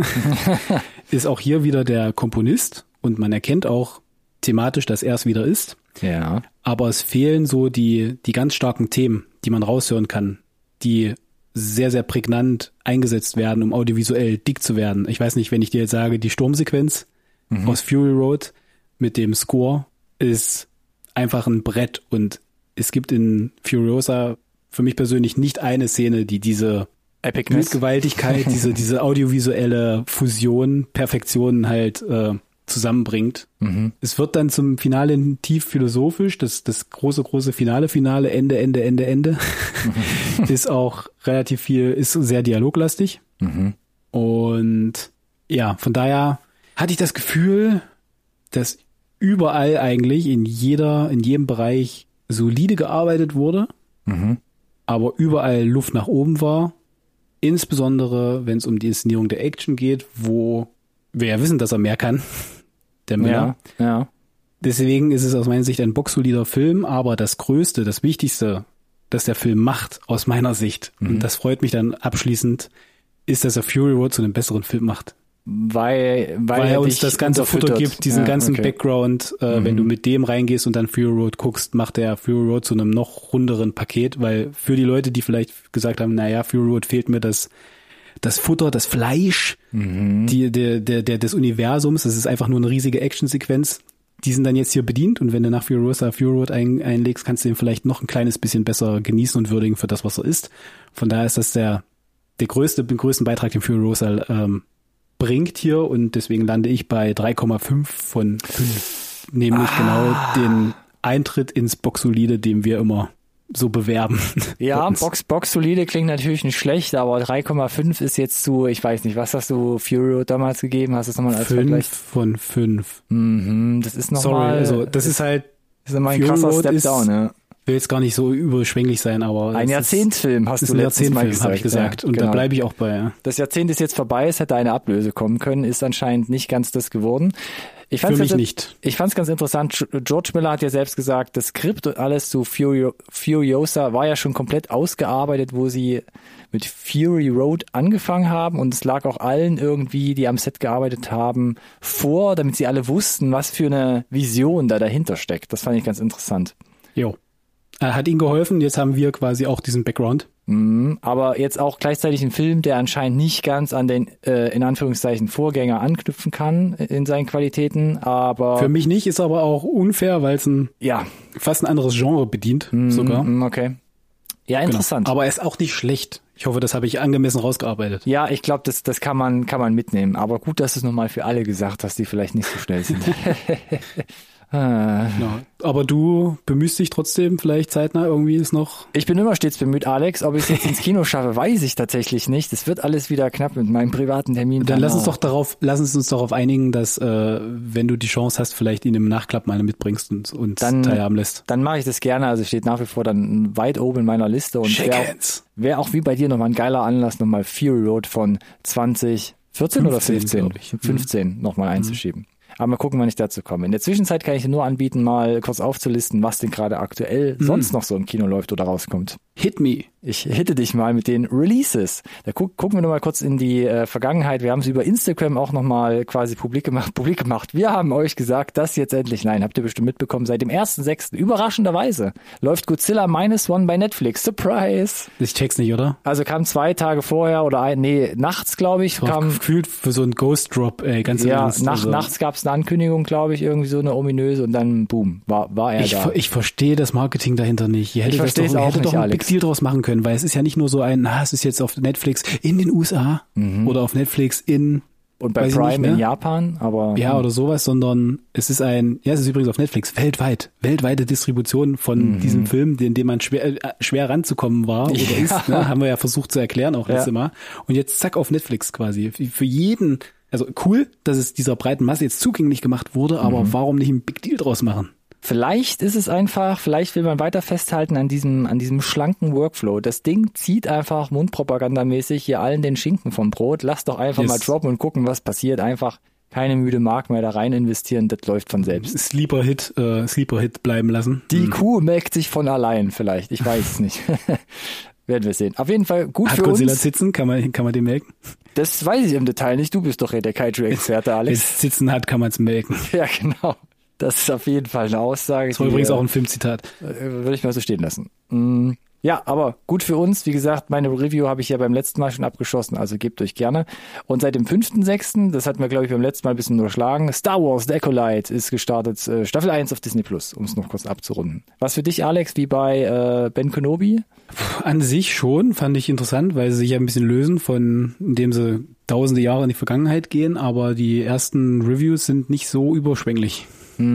ist auch hier wieder der Komponist und man erkennt auch thematisch, dass er es wieder ist. Ja. Aber es fehlen so die ganz starken Themen, die man raushören kann, die sehr, sehr prägnant eingesetzt werden, um audiovisuell dick zu werden. Ich weiß nicht, wenn ich dir jetzt sage, die Sturmsequenz aus Fury Road mit dem Score ist einfach ein Brett und es gibt in Furiosa für mich persönlich nicht eine Szene, die diese Bildgewaltigkeit, diese audiovisuelle Fusion, Perfektion halt zusammenbringt. Es wird dann zum Finale tief philosophisch, das große Finale, Ende. Ist auch relativ viel, ist sehr dialoglastig. Und ja, von daher hatte ich das Gefühl, dass überall eigentlich in jedem Bereich solide gearbeitet wurde, aber überall Luft nach oben war insbesondere wenn es um die Inszenierung der Action geht, wo wir ja wissen, dass er mehr kann, der Miller. Ja. Deswegen ist es aus meiner Sicht ein boxsolider Film, aber das Größte, das Wichtigste, das der Film macht, aus meiner Sicht, und das freut mich dann abschließend, ist, dass er Fury Road zu einem besseren Film macht. Weil er uns das ganze Futter gibt, diesen ganzen Background, wenn du mit dem reingehst und dann Fury Road guckst, macht der Fury Road zu einem noch runderen Paket, weil für die Leute, die vielleicht gesagt haben, naja, Fury Road fehlt mir das Futter, das Fleisch, des Universums, das ist einfach nur eine riesige Actionsequenz, die sind dann jetzt hier bedient, und wenn du nach Fury Road einlegst, kannst du ihn vielleicht noch ein kleines bisschen besser genießen und würdigen für das, was er ist. Von daher ist das den größten Beitrag, den Fury Road bringt hier, und deswegen lande ich bei 3,5 von 5. Nämlich genau den Eintritt ins Boxsolide, den wir immer so bewerben. Ja, Boxsolide klingt natürlich nicht schlecht, aber 3,5 ist jetzt zu, ich weiß nicht, was hast du Fury Road damals gegeben? Hast du es nochmal als Vergleich? 5 von 5. Das ist nochmal... Also das ist halt... Das ist nochmal ein krasser Step-Down, ja. Will jetzt gar nicht so überschwänglich sein, aber... Ein Jahrzehntfilm hast du letztes Mal gesagt. Habe ich gesagt. Ja, und genau. Da bleibe ich auch bei. Ja. Das Jahrzehnt ist jetzt vorbei, es hätte eine Ablöse kommen können, ist anscheinend nicht ganz das geworden. Für mich nicht. Ich fand es ganz interessant, George Miller hat ja selbst gesagt, das Skript und alles zu Furiosa war ja schon komplett ausgearbeitet, wo sie mit Fury Road angefangen haben, und es lag auch allen irgendwie, die am Set gearbeitet haben, vor, damit sie alle wussten, was für eine Vision da dahinter steckt. Das fand ich ganz interessant. Jo. Hat ihnen geholfen, jetzt haben wir quasi auch diesen Background. Aber jetzt auch gleichzeitig ein Film, der anscheinend nicht ganz an den, in Anführungszeichen, Vorgänger anknüpfen kann in seinen Qualitäten, aber... Für mich nicht, ist aber auch unfair, weil es fast ein anderes Genre bedient, sogar. Okay. Ja, interessant. Genau. Aber er ist auch nicht schlecht. Ich hoffe, das habe ich angemessen rausgearbeitet. Ja, ich glaube, das kann man mitnehmen. Aber gut, dass du es nochmal für alle gesagt hast, die vielleicht nicht so schnell sind. Genau. Aber du bemühst dich trotzdem vielleicht zeitnah, irgendwie ist noch... Ich bin immer stets bemüht, Alex. Ob ich es jetzt ins Kino schaffe, weiß ich tatsächlich nicht. Es wird alles wieder knapp mit meinem privaten Termin. Dann lass uns uns darauf einigen, dass wenn du die Chance hast, vielleicht ihn im Nachklapp mal mitbringst und uns teilhaben lässt. Dann mache ich das gerne. Also steht nach wie vor dann weit oben in meiner Liste. Und wäre auch wie bei dir nochmal ein geiler Anlass, nochmal Fury Road von 2014 oder 15? 15 nochmal einzuschieben. Aber mal gucken, wann ich dazu komme. In der Zwischenzeit kann ich dir nur anbieten, mal kurz aufzulisten, was denn gerade aktuell sonst noch so im Kino läuft oder rauskommt. Hit me. Ich hitte dich mal mit den Releases. Da gucken wir nochmal kurz in die Vergangenheit. Wir haben es über Instagram auch nochmal quasi publik gemacht. Wir haben euch gesagt, dass jetzt endlich, nein, habt ihr bestimmt mitbekommen, seit dem 1.6. überraschenderweise läuft Godzilla -1 bei Netflix. Surprise! Ich check's nicht, oder? Also kam 2 Tage vorher oder nachts, glaube ich. Kam gefühlt für so einen Ghost Drop, ganz ernst. Nachts gab's eine Ankündigung, glaube ich, irgendwie so eine ominöse, und dann boom, war er da. Ich verstehe das Marketing dahinter nicht. Ihr hättet doch ein Big Deal draus machen können, weil es ist ja nicht nur so es ist jetzt auf Netflix in den USA oder auf Netflix und bei Prime in Japan, aber... Ja, oder sowas, sondern es ist es ist übrigens auf Netflix weltweite Distribution von diesem Film, in dem man schwer ranzukommen war oder ist, ne? Haben wir ja versucht zu erklären, auch letztes Mal. Und jetzt zack auf Netflix quasi. Für jeden, also cool, dass es dieser breiten Masse jetzt zugänglich gemacht wurde, aber warum nicht ein Big Deal draus machen? Vielleicht ist es einfach, vielleicht will man weiter festhalten an diesem schlanken Workflow. Das Ding zieht einfach mundpropagandamäßig hier allen den Schinken vom Brot. Lass doch einfach mal droppen und gucken, was passiert. Einfach keine müde Mark mehr da rein investieren. Das läuft von selbst. Sleeper Hit bleiben lassen. Die Kuh melkt sich von allein vielleicht. Ich weiß es nicht. Werden wir sehen. Auf jeden Fall gut für uns. Hat Godzilla sitzen? Kann man den melken? Das weiß ich im Detail nicht. Du bist doch der Kaiju-Experte, Alex. Wenn es sitzen hat, kann man es melken. Ja, genau. Das ist auf jeden Fall eine Aussage. Das war übrigens auch ein Filmzitat. Würde ich mal so stehen lassen. Ja, aber gut für uns. Wie gesagt, meine Review habe ich ja beim letzten Mal schon abgeschossen, also gebt euch gerne. Und seit dem 5.6., das hatten wir, glaube ich, beim letzten Mal ein bisschen überschlagen, Star Wars The Acolyte ist gestartet, Staffel 1 auf Disney+, um es noch kurz abzurunden. Was für dich, Alex, wie bei Ben Kenobi? An sich schon, fand ich interessant, weil sie sich ja ein bisschen lösen, indem sie tausende Jahre in die Vergangenheit gehen, aber die ersten Reviews sind nicht so überschwänglich.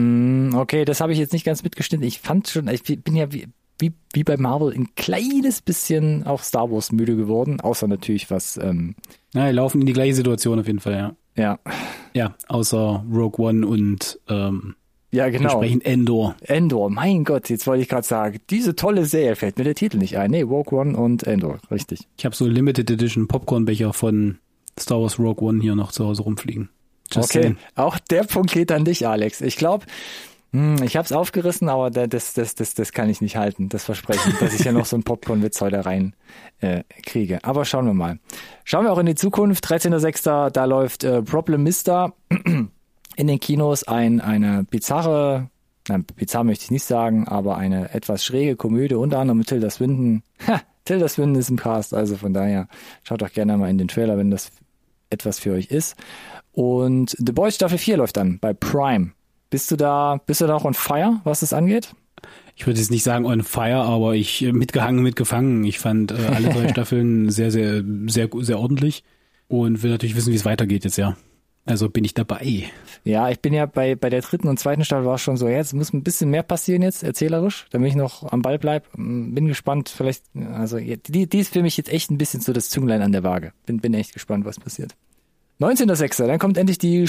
Okay, das habe ich jetzt nicht ganz mitgeschnitten. Ich bin ja wie bei Marvel ein kleines bisschen auch Star Wars müde geworden, außer natürlich was... die laufen in die gleiche Situation auf jeden Fall, ja. Ja. Ja, außer Rogue One und Ja, genau. Entsprechend Endor. Endor, mein Gott, jetzt wollte ich gerade sagen, diese tolle Serie, fällt mir der Titel nicht ein. Nee, Rogue One und Endor, richtig. Ich habe so Limited Edition Popcornbecher von Star Wars Rogue One hier noch zu Hause rumfliegen. Just Okay, saying. auch der Punkt geht an dich, Alex. Ich glaube, ich habe es aufgerissen, aber das kann ich nicht halten, das Versprechen, dass ich ja noch so einen Popcorn-Witz heute rein kriege. Aber schauen wir mal. Schauen wir auch in die Zukunft. 13.06. da läuft Problemista in den Kinos, eine bizarre, nein, bizarr möchte ich nicht sagen, aber eine etwas schräge Komödie, unter anderem mit Tilda Swinton. Tilda Swinton ist im Cast, also von daher schaut doch gerne mal in den Trailer, wenn das etwas für euch ist. Und The Boys Staffel 4 läuft dann bei Prime. Bist du da noch on fire, was das angeht? Ich würde jetzt nicht sagen on fire, aber ich mitgehangen, mitgefangen. Ich fand alle 3 Staffeln sehr, sehr, sehr, sehr ordentlich und will natürlich wissen, wie es weitergeht jetzt, ja. Also bin ich dabei. Ja, ich bin ja bei der 3. und 2. Staffel war es schon so, jetzt muss ein bisschen mehr passieren jetzt, erzählerisch, damit ich noch am Ball bleib. Bin gespannt, vielleicht, also die ist für mich jetzt echt ein bisschen so das Zünglein an der Waage. Bin echt gespannt, was passiert. 19.06. Dann kommt endlich die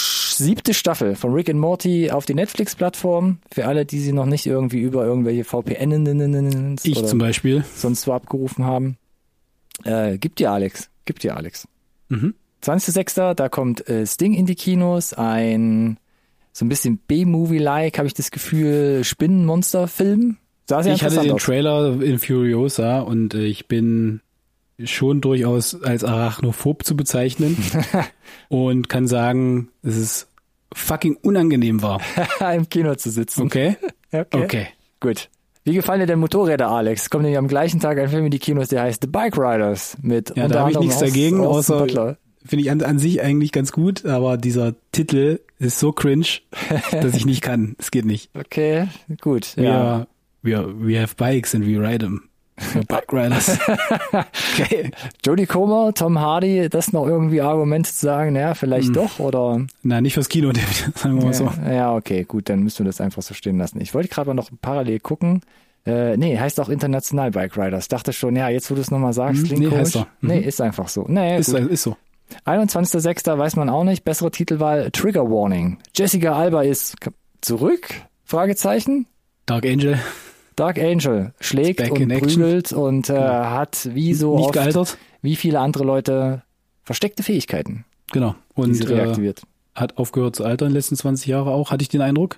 7. Staffel von Rick and Morty auf die Netflix-Plattform. Für alle, die sie noch nicht irgendwie über irgendwelche VPN Ich zum Beispiel. sonst so abgerufen haben. Gib dir Alex. Mhm. 20.06. da kommt Sting in die Kinos, so ein bisschen B-Movie-like, habe ich das Gefühl, Spinnenmonster-Film. Ich hatte den Trailer in Furiosa und ich bin schon durchaus als arachnophob zu bezeichnen und kann sagen, dass es fucking unangenehm war. im Kino zu sitzen. Okay? Okay. Gut. Wie gefallen dir denn Motorräder, Alex? Kommt nämlich am gleichen Tag ein Film in die Kinos, der heißt The Bike Riders mit Ja, unter da habe ich anderem nichts dagegen, Austin außer Butler. finde ich an sich eigentlich ganz gut, aber dieser Titel ist so cringe, dass ich nicht kann. Es geht nicht. Okay, gut. Ja. We have bikes and we ride them. Bike Riders. Okay. Jodie Comer, Tom Hardy, das noch irgendwie Argument zu sagen, naja, vielleicht doch, oder? Na, nicht fürs Kino, sagen wir mal so. Ja, okay, gut, dann müssen wir das einfach so stehen lassen. Ich wollte gerade mal noch parallel gucken. Nee, heißt auch international Bike Riders. Dachte schon, ja, jetzt wo du es nochmal sagst, klingt komisch. Heißt er. Nee, ist einfach so. Nee, Ist so. 21.06. weiß man auch nicht. Bessere Titelwahl, Trigger Warning. Jessica Alba ist zurück? Fragezeichen. Dark Angel. Dark Angel schlägt Back und in action. prügelt und hat wie so Nicht oft, gealtert. wie viele andere Leute, versteckte Fähigkeiten, Genau. die Und sie reaktiviert. hat aufgehört zu altern in den letzten 20 Jahren auch, hatte ich den Eindruck.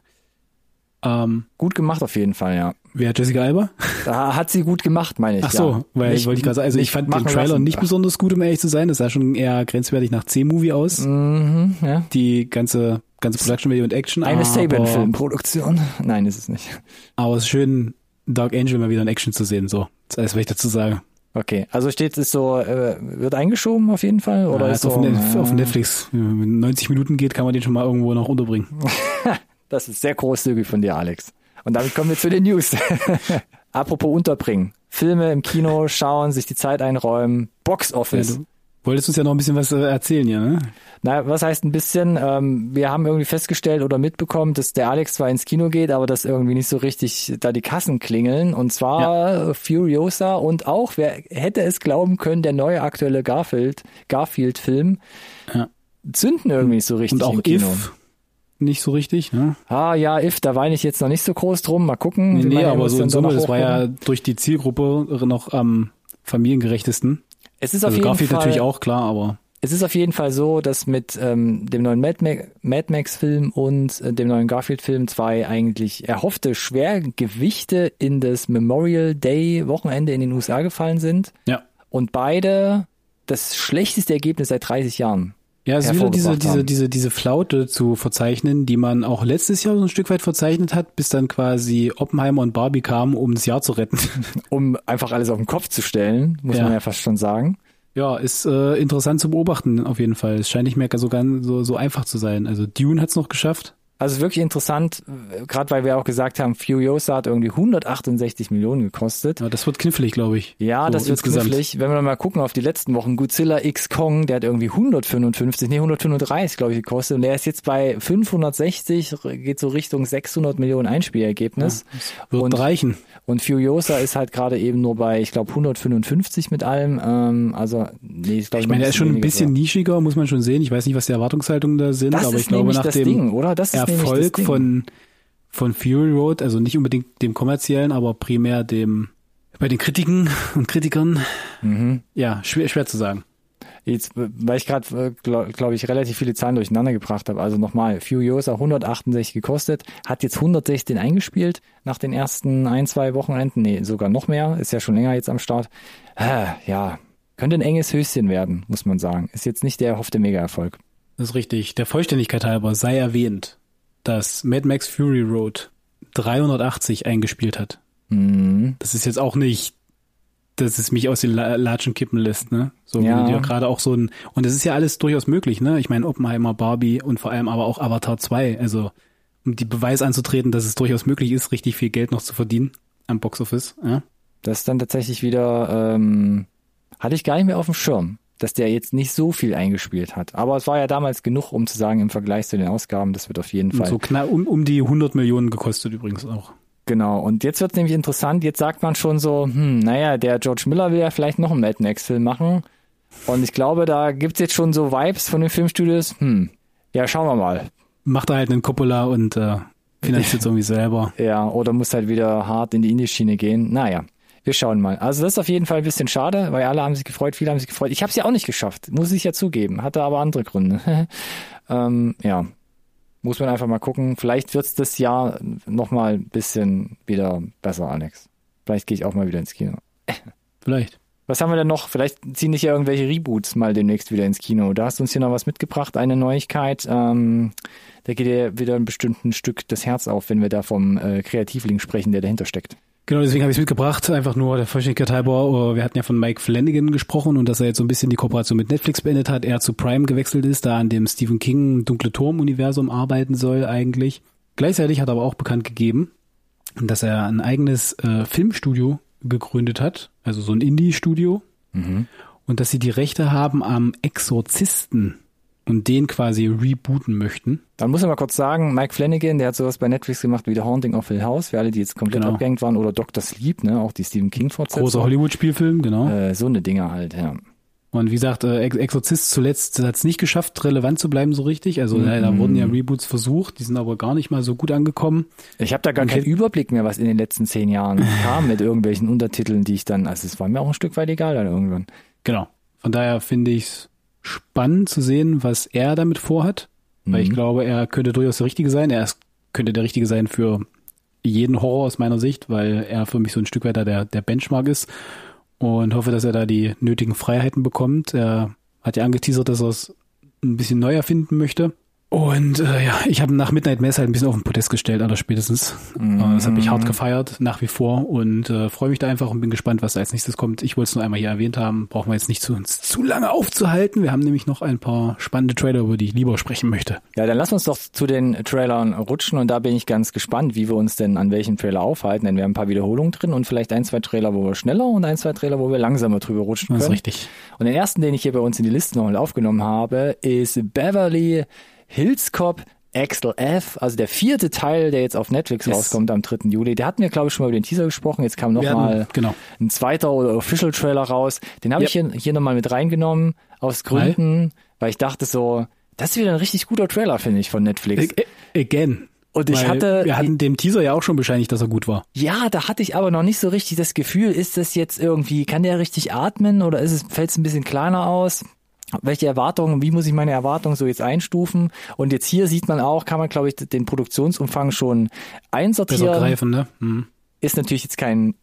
Gut gemacht auf jeden Fall, ja. Wer hat Jessica Alba? Da hat sie gut gemacht, meine ich. Ach so, ja. weil Nicht- wollte ich gerade sagen, also ich nicht fand den machen Trailer lassen. nicht besonders gut, um ehrlich zu sein. Das sah schon eher grenzwertig nach C-Movie aus. Ja. Die ganze Production Value und Action. Eine aber- Saban-Filmproduktion. Nein, ist es nicht. Aber es ist schön, Dark Angel mal wieder in Action zu sehen, so. Das ist alles, was ich dazu sage. Okay, also steht es so, wird eingeschoben auf jeden Fall? Oder Ja, ist jetzt so, auf Netflix. Wenn 90 Minuten geht, kann man den schon mal irgendwo noch unterbringen. Das ist sehr großzügig von dir, Alex. Und damit kommen wir zu den News. Apropos unterbringen. Filme im Kino schauen, sich die Zeit einräumen. Box Office. Du wolltest uns ja noch ein bisschen was erzählen hier, ne? Na, was heißt ein bisschen? Wir haben irgendwie festgestellt oder mitbekommen, dass der Alex zwar ins Kino geht, aber dass irgendwie nicht so richtig da die Kassen klingeln. Und zwar Furiosa und auch, wer hätte es glauben können, der neue aktuelle Garfield-Film Ja. zünden irgendwie nicht so richtig Und auch im Kino. If nicht so richtig, ne? Ah ja, If, da weine ich jetzt noch nicht so groß drum. Mal gucken. wie Nee, meine aber so in Emotionen Summe, danach das war ja hochkommen. durch die Zielgruppe noch am familiengerechtesten. Es ist auf Also jeden Garfield Fall, natürlich auch, klar, aber Es ist auf jeden Fall so, dass mit dem neuen Mad Max-Film und dem neuen Garfield-Film zwei eigentlich erhoffte Schwergewichte in das Memorial Day-Wochenende in den USA gefallen sind. ja. Und beide das schlechteste Ergebnis seit 30 Jahren. Ja, es ist wieder hervorgebracht haben. diese Flaute zu verzeichnen, die man auch letztes Jahr so ein Stück weit verzeichnet hat, bis dann quasi Oppenheimer und Barbie kamen, um das Jahr zu retten. Um einfach alles auf den Kopf zu stellen, muss Ja. man ja fast schon sagen. Ja, ist interessant zu beobachten auf jeden Fall. Es scheint nicht mehr so einfach zu sein. Also Dune hat's noch geschafft. Also wirklich interessant, gerade weil wir auch gesagt haben, Furiosa hat irgendwie 168 Millionen gekostet. Ja, das wird knifflig, glaube ich. Ja, so das wird insgesamt. knifflig. Wenn wir mal gucken auf die letzten Wochen, Godzilla X Kong, der hat irgendwie 135, glaube ich, gekostet. Und der ist jetzt bei 560, geht so Richtung 600 Millionen Einspielergebnis. Wird reichen. Und Furiosa ist halt gerade eben nur bei, ich glaube, 155 mit allem. Also, nee, ich glaube, Ich meine, der ist schon ein bisschen nischiger, muss man schon sehen. Ich weiß nicht, was die Erwartungshaltungen da sind, Das aber ist ich glaube, nämlich nach das dem Ding, oder? Das ist nämlich das Erfolg Ding. von Fury Road, also nicht unbedingt dem kommerziellen, aber primär bei den Kritiken und Kritikern. Ja, schwer zu sagen. Jetzt, weil ich gerade, glaube ich, relativ viele Zahlen durcheinander gebracht habe. Also nochmal, Furiosa 168 gekostet, hat jetzt 116 eingespielt nach den ersten 1-2 Wochenenden. Nee, sogar noch mehr, ist ja schon länger jetzt am Start. Ja, könnte ein enges Höschen werden, muss man sagen. Ist jetzt nicht der erhoffte Mega-Erfolg. Das ist richtig. Der Vollständigkeit halber sei erwähnt, dass Mad Max Fury Road 380 eingespielt hat. Das ist jetzt auch nicht, dass es mich aus den Latschen kippen lässt, ne? So wie du dir gerade auch und das ist ja alles durchaus möglich, ne? Ich meine Oppenheimer, Barbie und vor allem aber auch Avatar 2, also um die Beweis anzutreten, dass es durchaus möglich ist, richtig viel Geld noch zu verdienen am Boxoffice, ja? Das ist dann tatsächlich wieder, hatte ich gar nicht mehr auf dem Schirm, dass der jetzt nicht so viel eingespielt hat. Aber es war ja damals genug, um zu sagen, im Vergleich zu den Ausgaben, das wird auf jeden Fall. So knapp um die 100 Millionen gekostet übrigens auch. Genau, und jetzt wird's nämlich interessant, jetzt sagt man schon so, naja, der George Miller will ja vielleicht noch einen Mad Max-Film machen. Und ich glaube, da gibt's jetzt schon so Vibes von den Filmstudios, ja, schauen wir mal. Macht er halt einen Coppola und finanziert es irgendwie selber. Ja, oder muss halt wieder hart in die Indie-Schiene gehen. Naja, wir schauen mal. Also das ist auf jeden Fall ein bisschen schade, weil alle haben sich gefreut, viele haben sich gefreut. Ich habe es ja auch nicht geschafft, muss ich ja zugeben, hatte aber andere Gründe. Ja. Muss man einfach mal gucken. Vielleicht wird's das Jahr nochmal ein bisschen wieder besser, Alex. Vielleicht gehe ich auch mal wieder ins Kino. Vielleicht. Was haben wir denn noch? Vielleicht ziehen dich ja irgendwelche Reboots mal demnächst wieder ins Kino. Da hast du uns hier noch was mitgebracht, eine Neuigkeit. Da geht dir wieder ein bestimmtes Stück das Herz auf, wenn wir da vom Kreativling sprechen, der dahinter steckt. Genau, deswegen habe ich es mitgebracht. Einfach nur der Vollständigkeit halber. Wir hatten ja von Mike Flanagan gesprochen und dass er jetzt so ein bisschen die Kooperation mit Netflix beendet hat. Er zu Prime gewechselt ist, da an dem Stephen King Dunkle Turm-Universum arbeiten soll eigentlich. Gleichzeitig hat er aber auch bekannt gegeben, dass er ein eigenes Filmstudio gegründet hat, also so ein Indie-Studio. Und dass sie die Rechte haben am Exorzisten und den quasi rebooten möchten. Dann muss ich mal kurz sagen, Mike Flanagan, der hat sowas bei Netflix gemacht wie The Haunting of Hill House, für alle, die jetzt komplett abgehängt waren, oder Dr. Sleep, ne, auch die Stephen King-Fortsetzung. Großer Hollywood-Spielfilm, genau. So eine Dinger halt, ja. Und wie gesagt, Exorzist zuletzt hat es nicht geschafft, relevant zu bleiben so richtig. Also da wurden ja Reboots versucht, die sind aber gar nicht mal so gut angekommen. Ich habe da gar keinen Überblick mehr, was in den letzten 10 Jahren kam mit irgendwelchen Untertiteln, die ich dann, also es war mir auch ein Stück weit egal dann irgendwann. Genau. Von daher finde ich es spannend zu sehen, was er damit vorhat. Weil ich glaube, er könnte durchaus der Richtige sein. Könnte der Richtige sein für jeden Horror aus meiner Sicht, weil er für mich so ein Stück weiter der Benchmark ist. Und hoffe, dass er da die nötigen Freiheiten bekommt. Er hat ja angeteasert, dass er es ein bisschen neu erfinden möchte. Und ja, ich habe nach Midnight Mass halt ein bisschen auf den Podest gestellt, allerspätestens. Das habe ich hart gefeiert, nach wie vor. Und freue mich da einfach und bin gespannt, was da als nächstes kommt. Ich wollte es nur einmal hier erwähnt haben. Brauchen wir jetzt nicht uns zu lange aufzuhalten. Wir haben nämlich noch ein paar spannende Trailer, über die ich lieber sprechen möchte. Ja, dann lass uns doch zu den Trailern rutschen. Und da bin ich ganz gespannt, wie wir uns denn an welchem Trailer aufhalten. Denn wir haben ein paar Wiederholungen drin und vielleicht 1, 2 Trailer, wo wir schneller und 1, 2 Trailer, wo wir langsamer drüber rutschen können. Das ist richtig. Und den ersten, den ich hier bei uns in die Liste nochmal aufgenommen habe, ist Beverly Hills Cop XLF, also der 4. Teil, der jetzt auf Netflix rauskommt am 3. Juli. Der hatten wir, glaube ich, schon mal über den Teaser gesprochen. Jetzt kam nochmal ein zweiter Official-Trailer raus. Den habe ich hier nochmal mit reingenommen, aus Gründen, weil ich dachte so, das ist wieder ein richtig guter Trailer, finde ich, von Netflix. Again. Und wir hatten dem Teaser ja auch schon bescheinigt, dass er gut war. Ja, da hatte ich aber noch nicht so richtig das Gefühl, ist das jetzt irgendwie, kann der richtig atmen oder fällt es ein bisschen kleiner aus? Welche Erwartungen, wie muss ich meine Erwartungen so jetzt einstufen? Und jetzt hier sieht man auch, kann man, glaube ich, den Produktionsumfang schon einsortieren. Besser greifen, ne? Ist natürlich jetzt kein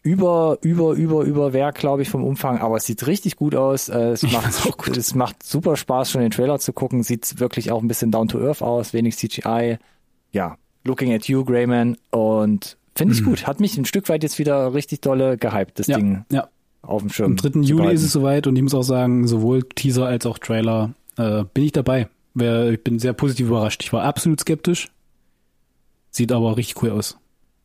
Überwerk, glaube ich, vom Umfang, aber es sieht richtig gut aus. Es macht super Spaß, schon den Trailer zu gucken. Sieht wirklich auch ein bisschen down to earth aus, wenig CGI. Ja, Looking at You, Greyman. Und finde ich gut. Hat mich ein Stück weit jetzt wieder richtig dolle gehypt, das Ding. Ja. Auf dem Schirm. Am 3. Juli ist es soweit und ich muss auch sagen, sowohl Teaser als auch Trailer bin ich dabei. Ich bin sehr positiv überrascht. Ich war absolut skeptisch. Sieht aber richtig cool aus.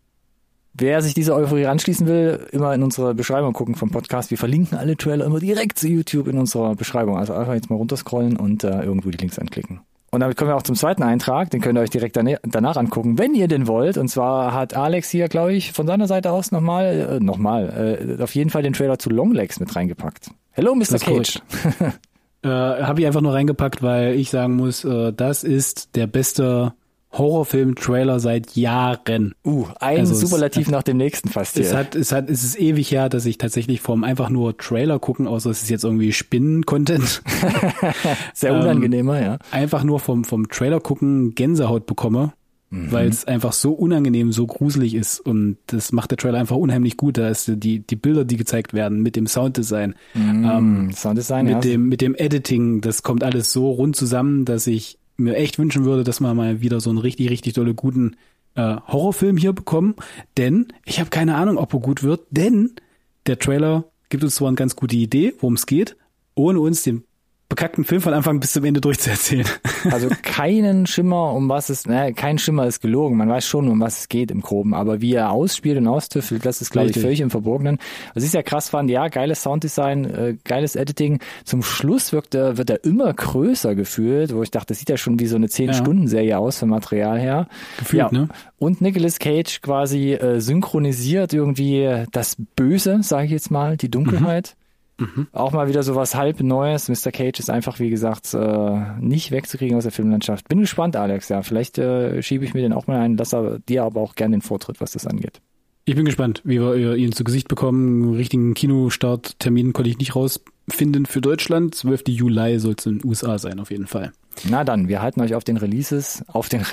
Wer sich dieser Euphorie anschließen will, immer in unserer Beschreibung gucken vom Podcast. Wir verlinken alle Trailer immer direkt zu YouTube in unserer Beschreibung. Also einfach jetzt mal runterscrollen und irgendwo die Links anklicken. Und damit kommen wir auch zum zweiten Eintrag, den könnt ihr euch direkt danach angucken, wenn ihr den wollt. Und zwar hat Alex hier, glaube ich, von seiner Seite aus nochmal auf jeden Fall den Trailer zu Longlegs mit reingepackt. Hello, Mr. Cage. Habe ich einfach nur reingepackt, weil ich sagen muss, das ist der beste Horrorfilm-Trailer seit Jahren. Ein Superlativ nach dem nächsten fast hier. Es ist ewig her, dass ich tatsächlich vom einfach nur Trailer gucken, außer es ist jetzt irgendwie Spinnen-Content. Sehr unangenehmer, ja. Einfach nur vom Trailer gucken Gänsehaut bekomme, weil es einfach so unangenehm, so gruselig ist und das macht der Trailer einfach unheimlich gut. Da ist die Bilder, die gezeigt werden, mit dem Sounddesign, Sounddesign, mit dem Editing, das kommt alles so rund zusammen, dass ich mir echt wünschen würde, dass wir mal wieder so einen richtig, richtig dolle guten Horrorfilm hier bekommen, denn ich habe keine Ahnung, ob er gut wird, denn der Trailer gibt uns zwar eine ganz gute Idee, worum es geht, ohne uns den bekackten Film von Anfang bis zum Ende durchzuerzählen. Also keinen Schimmer, kein Schimmer ist gelogen. Man weiß schon, um was es geht im Groben, aber wie er ausspielt und austüffelt, das ist, glaube ich, völlig im Verborgenen. Was ich sehr krass fand, ja, geiles Sounddesign, geiles Editing. Zum Schluss wird er immer größer gefühlt, wo ich dachte, das sieht ja schon wie so eine 10-Stunden-Serie aus vom Material her. Gefühlt, ne? Und Nicolas Cage quasi synchronisiert irgendwie das Böse, sage ich jetzt mal, die Dunkelheit. Auch mal wieder so was halb Neues. Mr. Cage ist einfach, wie gesagt, nicht wegzukriegen aus der Filmlandschaft. Bin gespannt, Alex, ja. Vielleicht schiebe ich mir den auch mal ein, lass dir aber auch gerne den Vortritt, was das angeht. Ich bin gespannt, wie wir ihn zu Gesicht bekommen. Einen richtigen Kinostarttermin konnte ich nicht rausfinden für Deutschland. 12. Juli soll es in den USA sein, auf jeden Fall. Na dann, wir halten euch auf den Releases, mit den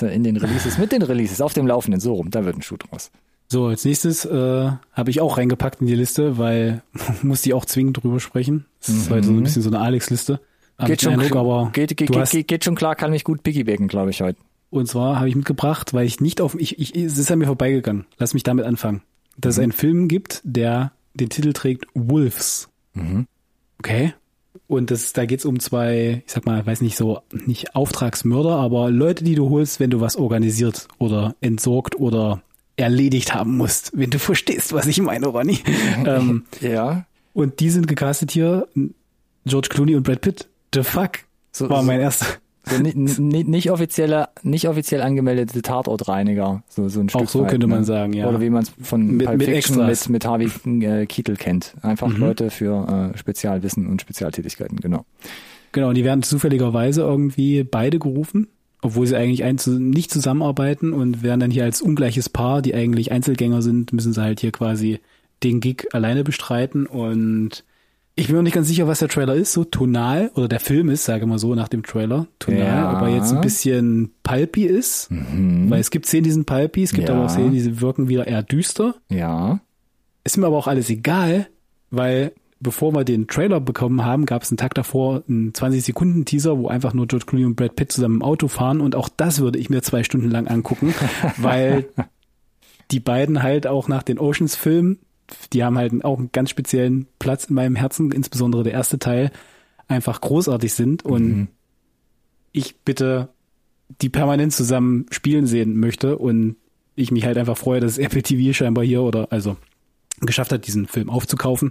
Releases, auf dem Laufenden, so rum, da wird ein Schuh draus. So, als nächstes habe ich auch reingepackt in die Liste, weil muss die auch zwingend drüber sprechen. Das ist heute so ein bisschen so eine Alex-Liste. Geht schon klar, kann mich gut piggybacken, glaube ich, heute. Und zwar habe ich mitgebracht, weil ich nicht es ist an mir vorbeigegangen. Lass mich damit anfangen. Dass es einen Film gibt, der den Titel trägt Wolves. Okay. Und da geht's um zwei, ich sag mal, weiß nicht so, nicht Auftragsmörder, aber Leute, die du holst, wenn du was organisiert oder entsorgt oder erledigt haben musst, wenn du verstehst, was ich meine, Ronny. Ja. Und die sind gecastet hier, George Clooney und Brad Pitt. The fuck? War mein erster. So nicht offiziell angemeldete Tatortreiniger. So ein Stück auch so weit, könnte man sagen, ja. Oder wie man es von Pulp Fiction mit Harvey Keitel kennt. Einfach Leute für Spezialwissen und Spezialtätigkeiten, genau. Genau, und die werden zufälligerweise irgendwie beide gerufen, obwohl sie eigentlich nicht zusammenarbeiten und werden dann hier als ungleiches Paar, die eigentlich Einzelgänger sind, müssen sie halt hier quasi den Gig alleine bestreiten. Und ich bin noch nicht ganz sicher, was der Trailer ist, so tonal, oder der Film ist, sage mal so, nach dem Trailer, tonal, ob er jetzt ein bisschen pulpy ist, weil es gibt Szenen, die sind pulpy, es gibt aber auch Szenen, die wirken wieder eher düster. Ja. Ist mir aber auch alles egal, weil bevor wir den Trailer bekommen haben, gab es einen Tag davor einen 20-Sekunden-Teaser, wo einfach nur George Clooney und Brad Pitt zusammen im Auto fahren und auch das würde ich mir 2 Stunden lang angucken, weil die beiden halt auch nach den Oceans-Filmen, die haben halt auch einen ganz speziellen Platz in meinem Herzen, insbesondere der erste Teil, einfach großartig sind und ich bitte die permanent zusammen spielen sehen möchte und ich mich halt einfach freue, dass Apple TV scheinbar hier geschafft hat, diesen Film aufzukaufen.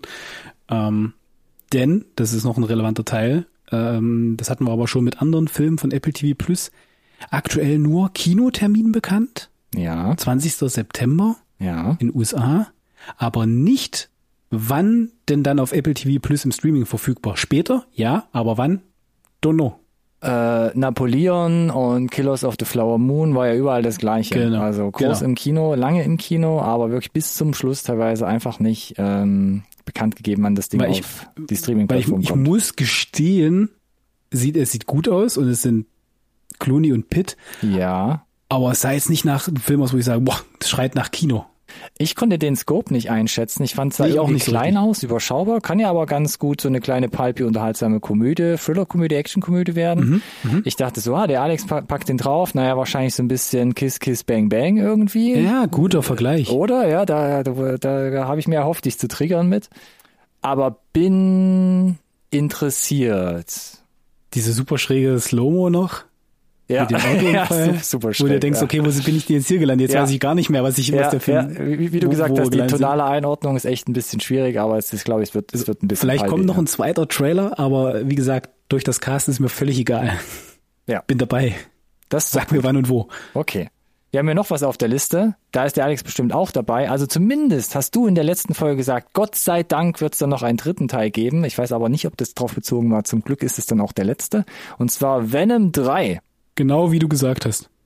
Denn, das ist noch ein relevanter Teil, das hatten wir aber schon mit anderen Filmen von Apple TV Plus, aktuell nur Kinotermin bekannt. Ja. 20. September in USA, aber nicht, wann denn dann auf Apple TV Plus im Streaming verfügbar. Später, ja, aber wann? Don't know. Napoleon und Killers of the Flower Moon war ja überall das Gleiche. Genau. Also groß im Kino, lange im Kino, aber wirklich bis zum Schluss teilweise einfach nicht bekannt gegeben, wann das Ding auf die Streaming-Plattform kommt. Ich muss gestehen, es sieht gut aus und es sind Clooney und Pitt. Ja. Aber es sah jetzt nicht nach einem Film aus, wo ich sage, boah, das schreit nach Kino. Ich konnte den Scope nicht einschätzen. Ich fand es auch nicht klein aus, überschaubar. Kann ja aber ganz gut so eine kleine pulpy, unterhaltsame Komödie, Thriller-Komödie, Action-Komödie werden. Ich dachte so, der Alex packt den drauf. Naja, wahrscheinlich so ein bisschen Kiss, Kiss, Bang, Bang irgendwie. Ja, guter Vergleich. Oder? Ja, da habe ich mir erhofft, dich zu triggern mit. Aber bin interessiert. Diese super schräge Slow-Mo noch. Ja, mit dem Autounfall, super schräg, wo du denkst, okay, wo bin ich denn jetzt hier gelandet? Jetzt weiß ich gar nicht mehr, was der Film... Ja. Wie du gesagt hast, die tonale Einordnung ist echt ein bisschen schwierig, aber es ist, glaube ich, es wird ein bisschen... Vielleicht kommt noch ein zweiter Trailer, aber wie gesagt, durch das Cast ist mir völlig egal. Ja. Bin dabei. Sag mir wann und wo. Okay. Wir haben ja noch was auf der Liste. Da ist der Alex bestimmt auch dabei. Also zumindest hast du in der letzten Folge gesagt, Gott sei Dank wird es dann noch einen dritten Teil geben. Ich weiß aber nicht, ob das drauf bezogen war. Zum Glück ist es dann auch der letzte. Und zwar Venom 3. Genau wie du gesagt hast.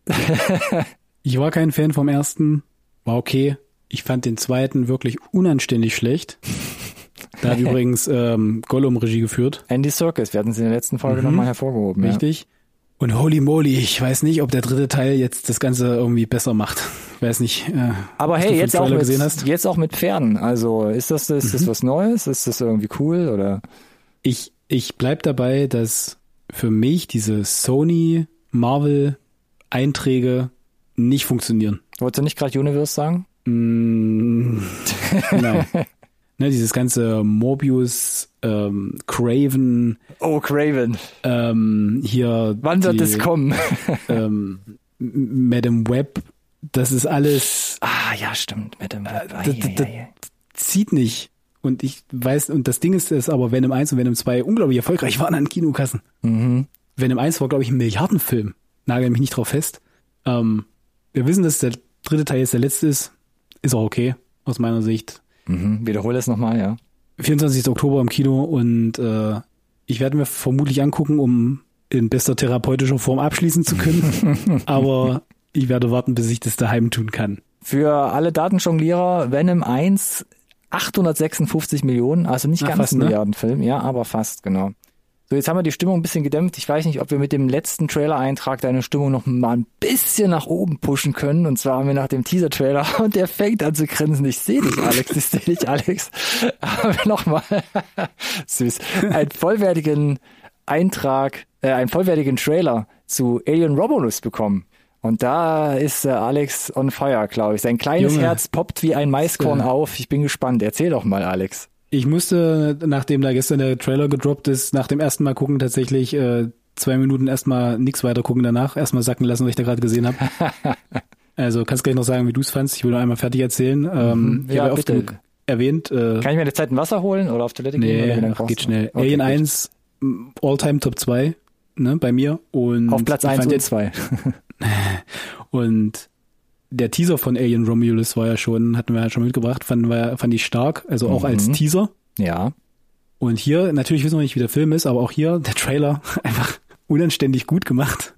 Ich war kein Fan vom ersten, war okay. Ich fand den zweiten wirklich unanständig schlecht. Da hat übrigens Gollum Regie geführt. Andy Serkis, wir hatten es in der letzten Folge nochmal hervorgehoben. Richtig. Ja. Und holy moly, ich weiß nicht, ob der dritte Teil jetzt das Ganze irgendwie besser macht. Ich weiß nicht. Aber hey, jetzt auch mit Pferden. Also ist das was Neues? Ist das irgendwie cool oder? Ich bleib dabei, dass für mich diese Sony-Marvel-Einträge nicht funktionieren. Wolltest du nicht gerade Universe sagen? Genau. Ne, dieses ganze Morbius, Craven. Oh, Craven. Hier. Wann wird es kommen? Madame Web, das ist alles. Ah, ja, stimmt. Madame Web. Das zieht nicht. Und ich weiß, und das Ding ist aber Venom 1 und Venom 2 unglaublich erfolgreich waren an Kinokassen. Mhm. Venom 1 war, glaube ich, ein Milliardenfilm. Nagel mich nicht drauf fest. Wir wissen, dass der dritte Teil jetzt der letzte ist. Ist auch okay, aus meiner Sicht. Wiederhole es nochmal, ja. 24. Oktober im Kino und ich werde mir vermutlich angucken, um in bester therapeutischer Form abschließen zu können. Aber ich werde warten, bis ich das daheim tun kann. Für alle Datenjonglierer, Venom 1, 856 Millionen, also nicht ganz fast, ein Milliardenfilm, ne? Ja, aber fast, genau. So, jetzt haben wir die Stimmung ein bisschen gedämpft. Ich weiß nicht, ob wir mit dem letzten Trailer-Eintrag deine Stimmung noch mal ein bisschen nach oben pushen können. Und zwar haben wir nach dem Teaser-Trailer und der fängt an zu grinsen. Ich sehe dich, Alex. Aber nochmal, süß, einen vollwertigen Trailer zu Alien Romulus bekommen. Und da ist Alex on fire, glaube ich. Sein kleines Herz poppt wie ein Maiskorn auf. Ich bin gespannt. Erzähl doch mal, Alex. Ich musste, nachdem da gestern der Trailer gedroppt ist, nach dem ersten Mal gucken tatsächlich 2 Minuten erstmal nichts weiter gucken danach. Erstmal sacken lassen, was ich da gerade gesehen habe. Also kannst gleich noch sagen, wie du es fandst. Ich will noch einmal fertig erzählen. Ich habe ja oft genug erwähnt. Kann ich mir eine Zeit ein Wasser holen oder auf Toilette gehen? Nee, geht schnell. Okay, Alien 1, All-Time Top 2, ne, bei mir. Und auf Platz 1 und 2. Und der Teaser von Alien Romulus war ja schon, hatten wir ja schon mitgebracht, fand ich stark, also auch als Teaser. Ja. Und hier, natürlich wissen wir nicht, wie der Film ist, aber auch hier, der Trailer, einfach unanständig gut gemacht.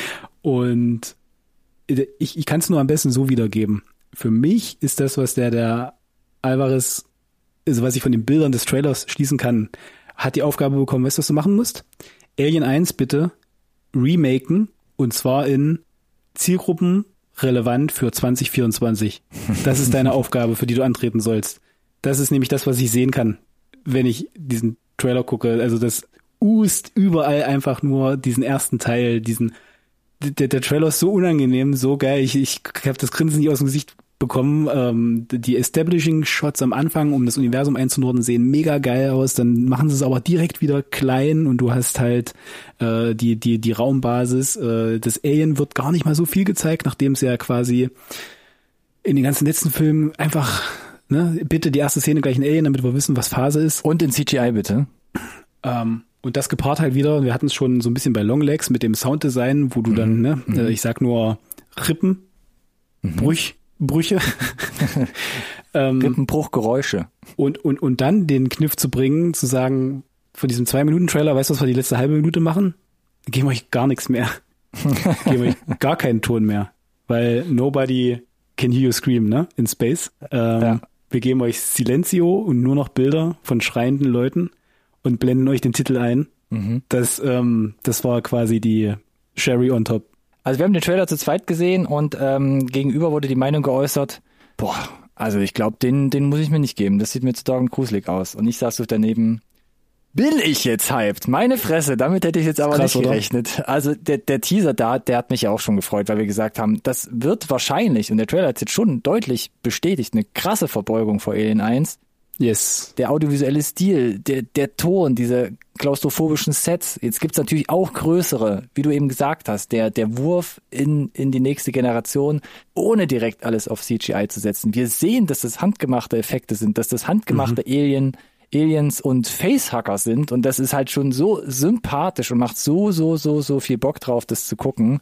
Und ich kann es nur am besten so wiedergeben. Für mich ist das, was der Alvarez, also was ich von den Bildern des Trailers schließen kann, hat die Aufgabe bekommen, weißt du, was du machen musst? Alien 1 bitte remaken, und zwar in Zielgruppen relevant für 2024. Das ist deine Aufgabe, für die du antreten sollst. Das ist nämlich das, was ich sehen kann, wenn ich diesen Trailer gucke. Also das ust überall einfach nur diesen ersten Teil, der Trailer ist so unangenehm, so geil. Ich habe das Grinsen nicht aus dem Gesicht bekommen. Die Establishing-Shots am Anfang, um das Universum einzunordnen, sehen mega geil aus. Dann machen sie es aber direkt wieder klein und du hast halt die Raumbasis. Das Alien wird gar nicht mal so viel gezeigt, nachdem es ja quasi in den ganzen letzten Filmen einfach, ne, bitte die erste Szene gleich ein Alien, damit wir wissen, was Phase ist. Und in CGI bitte. Und das gepaart halt wieder, wir hatten es schon so ein bisschen bei Longlegs mit dem Sounddesign, wo du dann, ne, ich sag nur Rippen, Brüche. Rippenbruchgeräusche. Und dann den Kniff zu bringen, zu sagen, von diesem 2-Minuten-Trailer, weißt du, was wir die letzte halbe Minute machen? Geben wir euch gar nichts mehr. Geben wir euch gar keinen Ton mehr. Weil nobody can hear you scream, ne? In Space. Wir geben euch Silencio und nur noch Bilder von schreienden Leuten und blenden euch den Titel ein. Das war quasi die Sherry on top. Also wir haben den Trailer zu zweit gesehen und gegenüber wurde die Meinung geäußert, also ich glaube, den muss ich mir nicht geben. Das sieht mir zu down gruselig aus. Und ich saß so daneben, bin ich jetzt hyped? Meine Fresse, damit hätte ich jetzt aber krass, nicht gerechnet. Oder? Also der Teaser der hat mich ja auch schon gefreut, weil wir gesagt haben, das wird wahrscheinlich, und der Trailer hat es jetzt schon deutlich bestätigt, eine krasse Verbeugung vor Alien 1. Yes. Der audiovisuelle Stil, der Ton, diese klaustrophobischen Sets. Jetzt gibt's natürlich auch größere, wie du eben gesagt hast, der Wurf in die nächste Generation, ohne direkt alles auf CGI zu setzen. Wir sehen, dass das handgemachte Effekte sind, dass das handgemachte Aliens und Facehacker sind, und das ist halt schon so sympathisch und macht so viel Bock drauf, das zu gucken.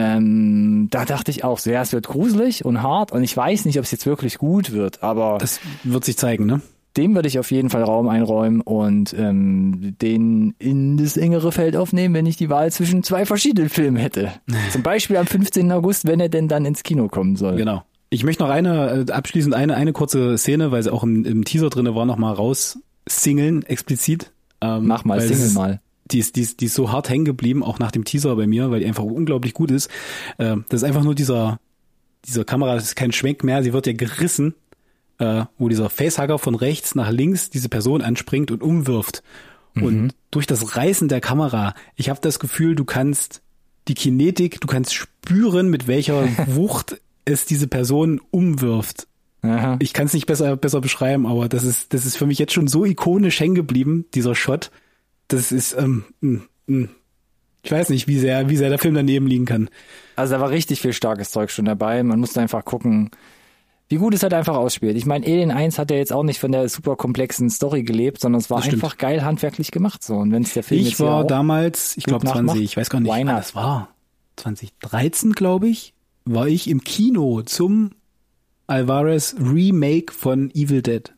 Da dachte ich auch so, ja, es wird gruselig und hart und ich weiß nicht, ob es jetzt wirklich gut wird, aber das wird sich zeigen, ne? dem würde ich auf jeden Fall Raum einräumen und den in das engere Feld aufnehmen, wenn ich die Wahl zwischen 2 verschiedenen Filmen hätte. Zum Beispiel am 15. August, wenn er denn dann ins Kino kommen soll. Genau. Ich möchte noch abschließend eine kurze Szene, weil sie auch im Teaser drin war, noch mal raussingeln, explizit. Mach mal, single mal. Die ist so hart hängen geblieben, auch nach dem Teaser bei mir, weil die einfach unglaublich gut ist. Das ist einfach nur diese Kamera, das ist kein Schwenk mehr, sie wird ja gerissen, wo dieser Facehugger von rechts nach links diese Person anspringt und umwirft. Und durch das Reißen der Kamera, ich habe das Gefühl, du kannst die Kinetik, du kannst spüren, mit welcher Wucht es diese Person umwirft. Aha. Ich kann es nicht besser beschreiben, aber das ist für mich jetzt schon so ikonisch hängen geblieben, dieser Shot. Das ist, ich weiß nicht, wie sehr der Film daneben liegen kann. Also da war richtig viel starkes Zeug schon dabei. Man musste einfach gucken, wie gut es halt einfach ausspielt. Ich meine, Alien 1 hat ja jetzt auch nicht von der super komplexen Story gelebt, sondern es war einfach geil handwerklich gemacht so. Und wenn es der Film ich war damals, ich glaube 20, ich weiß gar nicht, wann das war. 2013, glaube ich, war ich im Kino zum Alvarez Remake von Evil Dead.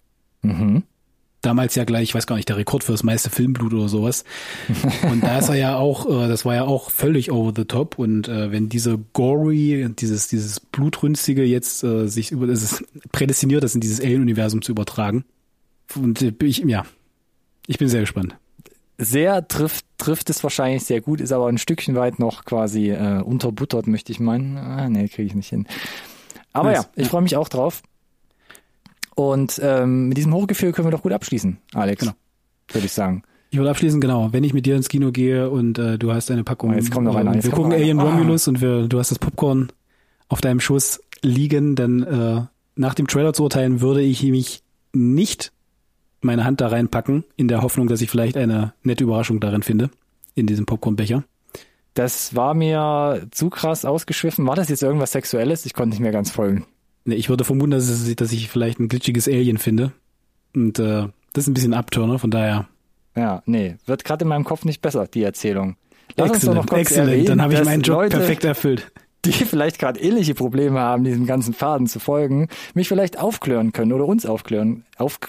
Damals ja gleich, ich weiß gar nicht, der Rekord für das meiste Filmblut oder sowas. Und da ist er ja auch, das war ja auch völlig over the top. Und wenn diese gory, dieses blutrünstige jetzt das ist prädestiniert, das in dieses Alien-Universum zu übertragen. Und ich bin sehr gespannt. Sehr trifft es wahrscheinlich sehr gut, ist aber ein Stückchen weit noch quasi unterbuttert, möchte ich meinen. Nee, kriege ich nicht hin. Aber nice. Ich freue mich auch drauf. Und mit diesem Hochgefühl können wir doch gut abschließen, Alex. Genau. Würde ich sagen. Ich würde abschließen, genau. Wenn ich mit dir ins Kino gehe und du hast eine Packung. Jetzt kommt noch einer. Wir gucken Alien Romulus und du hast das Popcorn auf deinem Schoß liegen, dann nach dem Trailer zu urteilen, würde ich mich nicht meine Hand da reinpacken, in der Hoffnung, dass ich vielleicht eine nette Überraschung darin finde, in diesem Popcornbecher. Das war mir zu krass ausgeschwiffen. War das jetzt irgendwas Sexuelles? Ich konnte nicht mehr ganz folgen. Nee, ich würde vermuten, dass ich vielleicht ein glitschiges Alien finde. Und das ist ein bisschen Abturner, von daher. Ja, nee, wird gerade in meinem Kopf nicht besser, die Erzählung. Lass uns doch noch kurz excellent. Erwähnen, dann habe ich meinen Job perfekt erfüllt. Die vielleicht gerade ähnliche Probleme haben, diesem ganzen Faden zu folgen, mich vielleicht aufklären können oder uns aufklären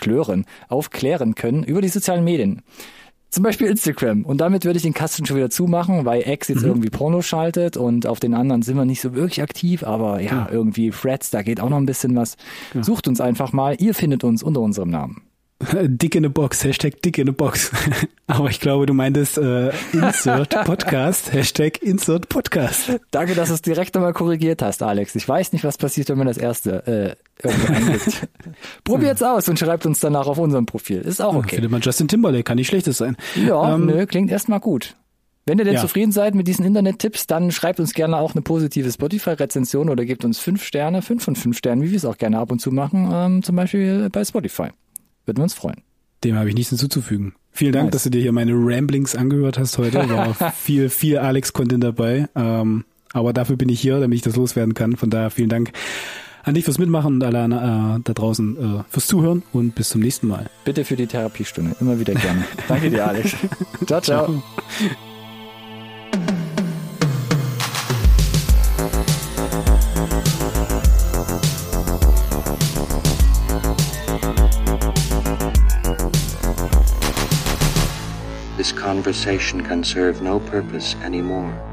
können über die sozialen Medien. Zum Beispiel Instagram. Und damit würde ich den Kasten schon wieder zumachen, weil X jetzt irgendwie Porno schaltet und auf den anderen sind wir nicht so wirklich aktiv, aber irgendwie Threads, da geht auch noch ein bisschen was. Ja. Sucht uns einfach mal. Ihr findet uns unter unserem Namen. Dick in a Box, Hashtag Dick in a Box. Aber ich glaube, du meintest Insert Podcast, Hashtag Insert Podcast. Danke, dass du es direkt nochmal korrigiert hast, Alex. Ich weiß nicht, was passiert, wenn man das erste irgendwo eingibt. Probiert's aus und schreibt uns danach auf unserem Profil. Ist auch okay. Findet man Justin Timberlake, kann nicht schlechtes sein. Ja, klingt erstmal gut. Wenn ihr denn zufrieden seid mit diesen Internet-Tipps, dann schreibt uns gerne auch eine positive Spotify-Rezension oder gebt uns 5 Sterne, 5 von 5 Sternen, wie wir es auch gerne ab und zu machen, zum Beispiel bei Spotify. Würden wir uns freuen. Dem habe ich nichts hinzuzufügen. Vielen Dank, dass du dir hier meine Ramblings angehört hast heute. War viel Alex-Content dabei. Aber dafür bin ich hier, damit ich das loswerden kann. Von daher vielen Dank an dich fürs Mitmachen und alle da draußen fürs Zuhören und bis zum nächsten Mal. Bitte für die Therapiestunde. Immer wieder gerne. Danke dir, Alex. Ciao, ciao. This conversation can serve no purpose anymore.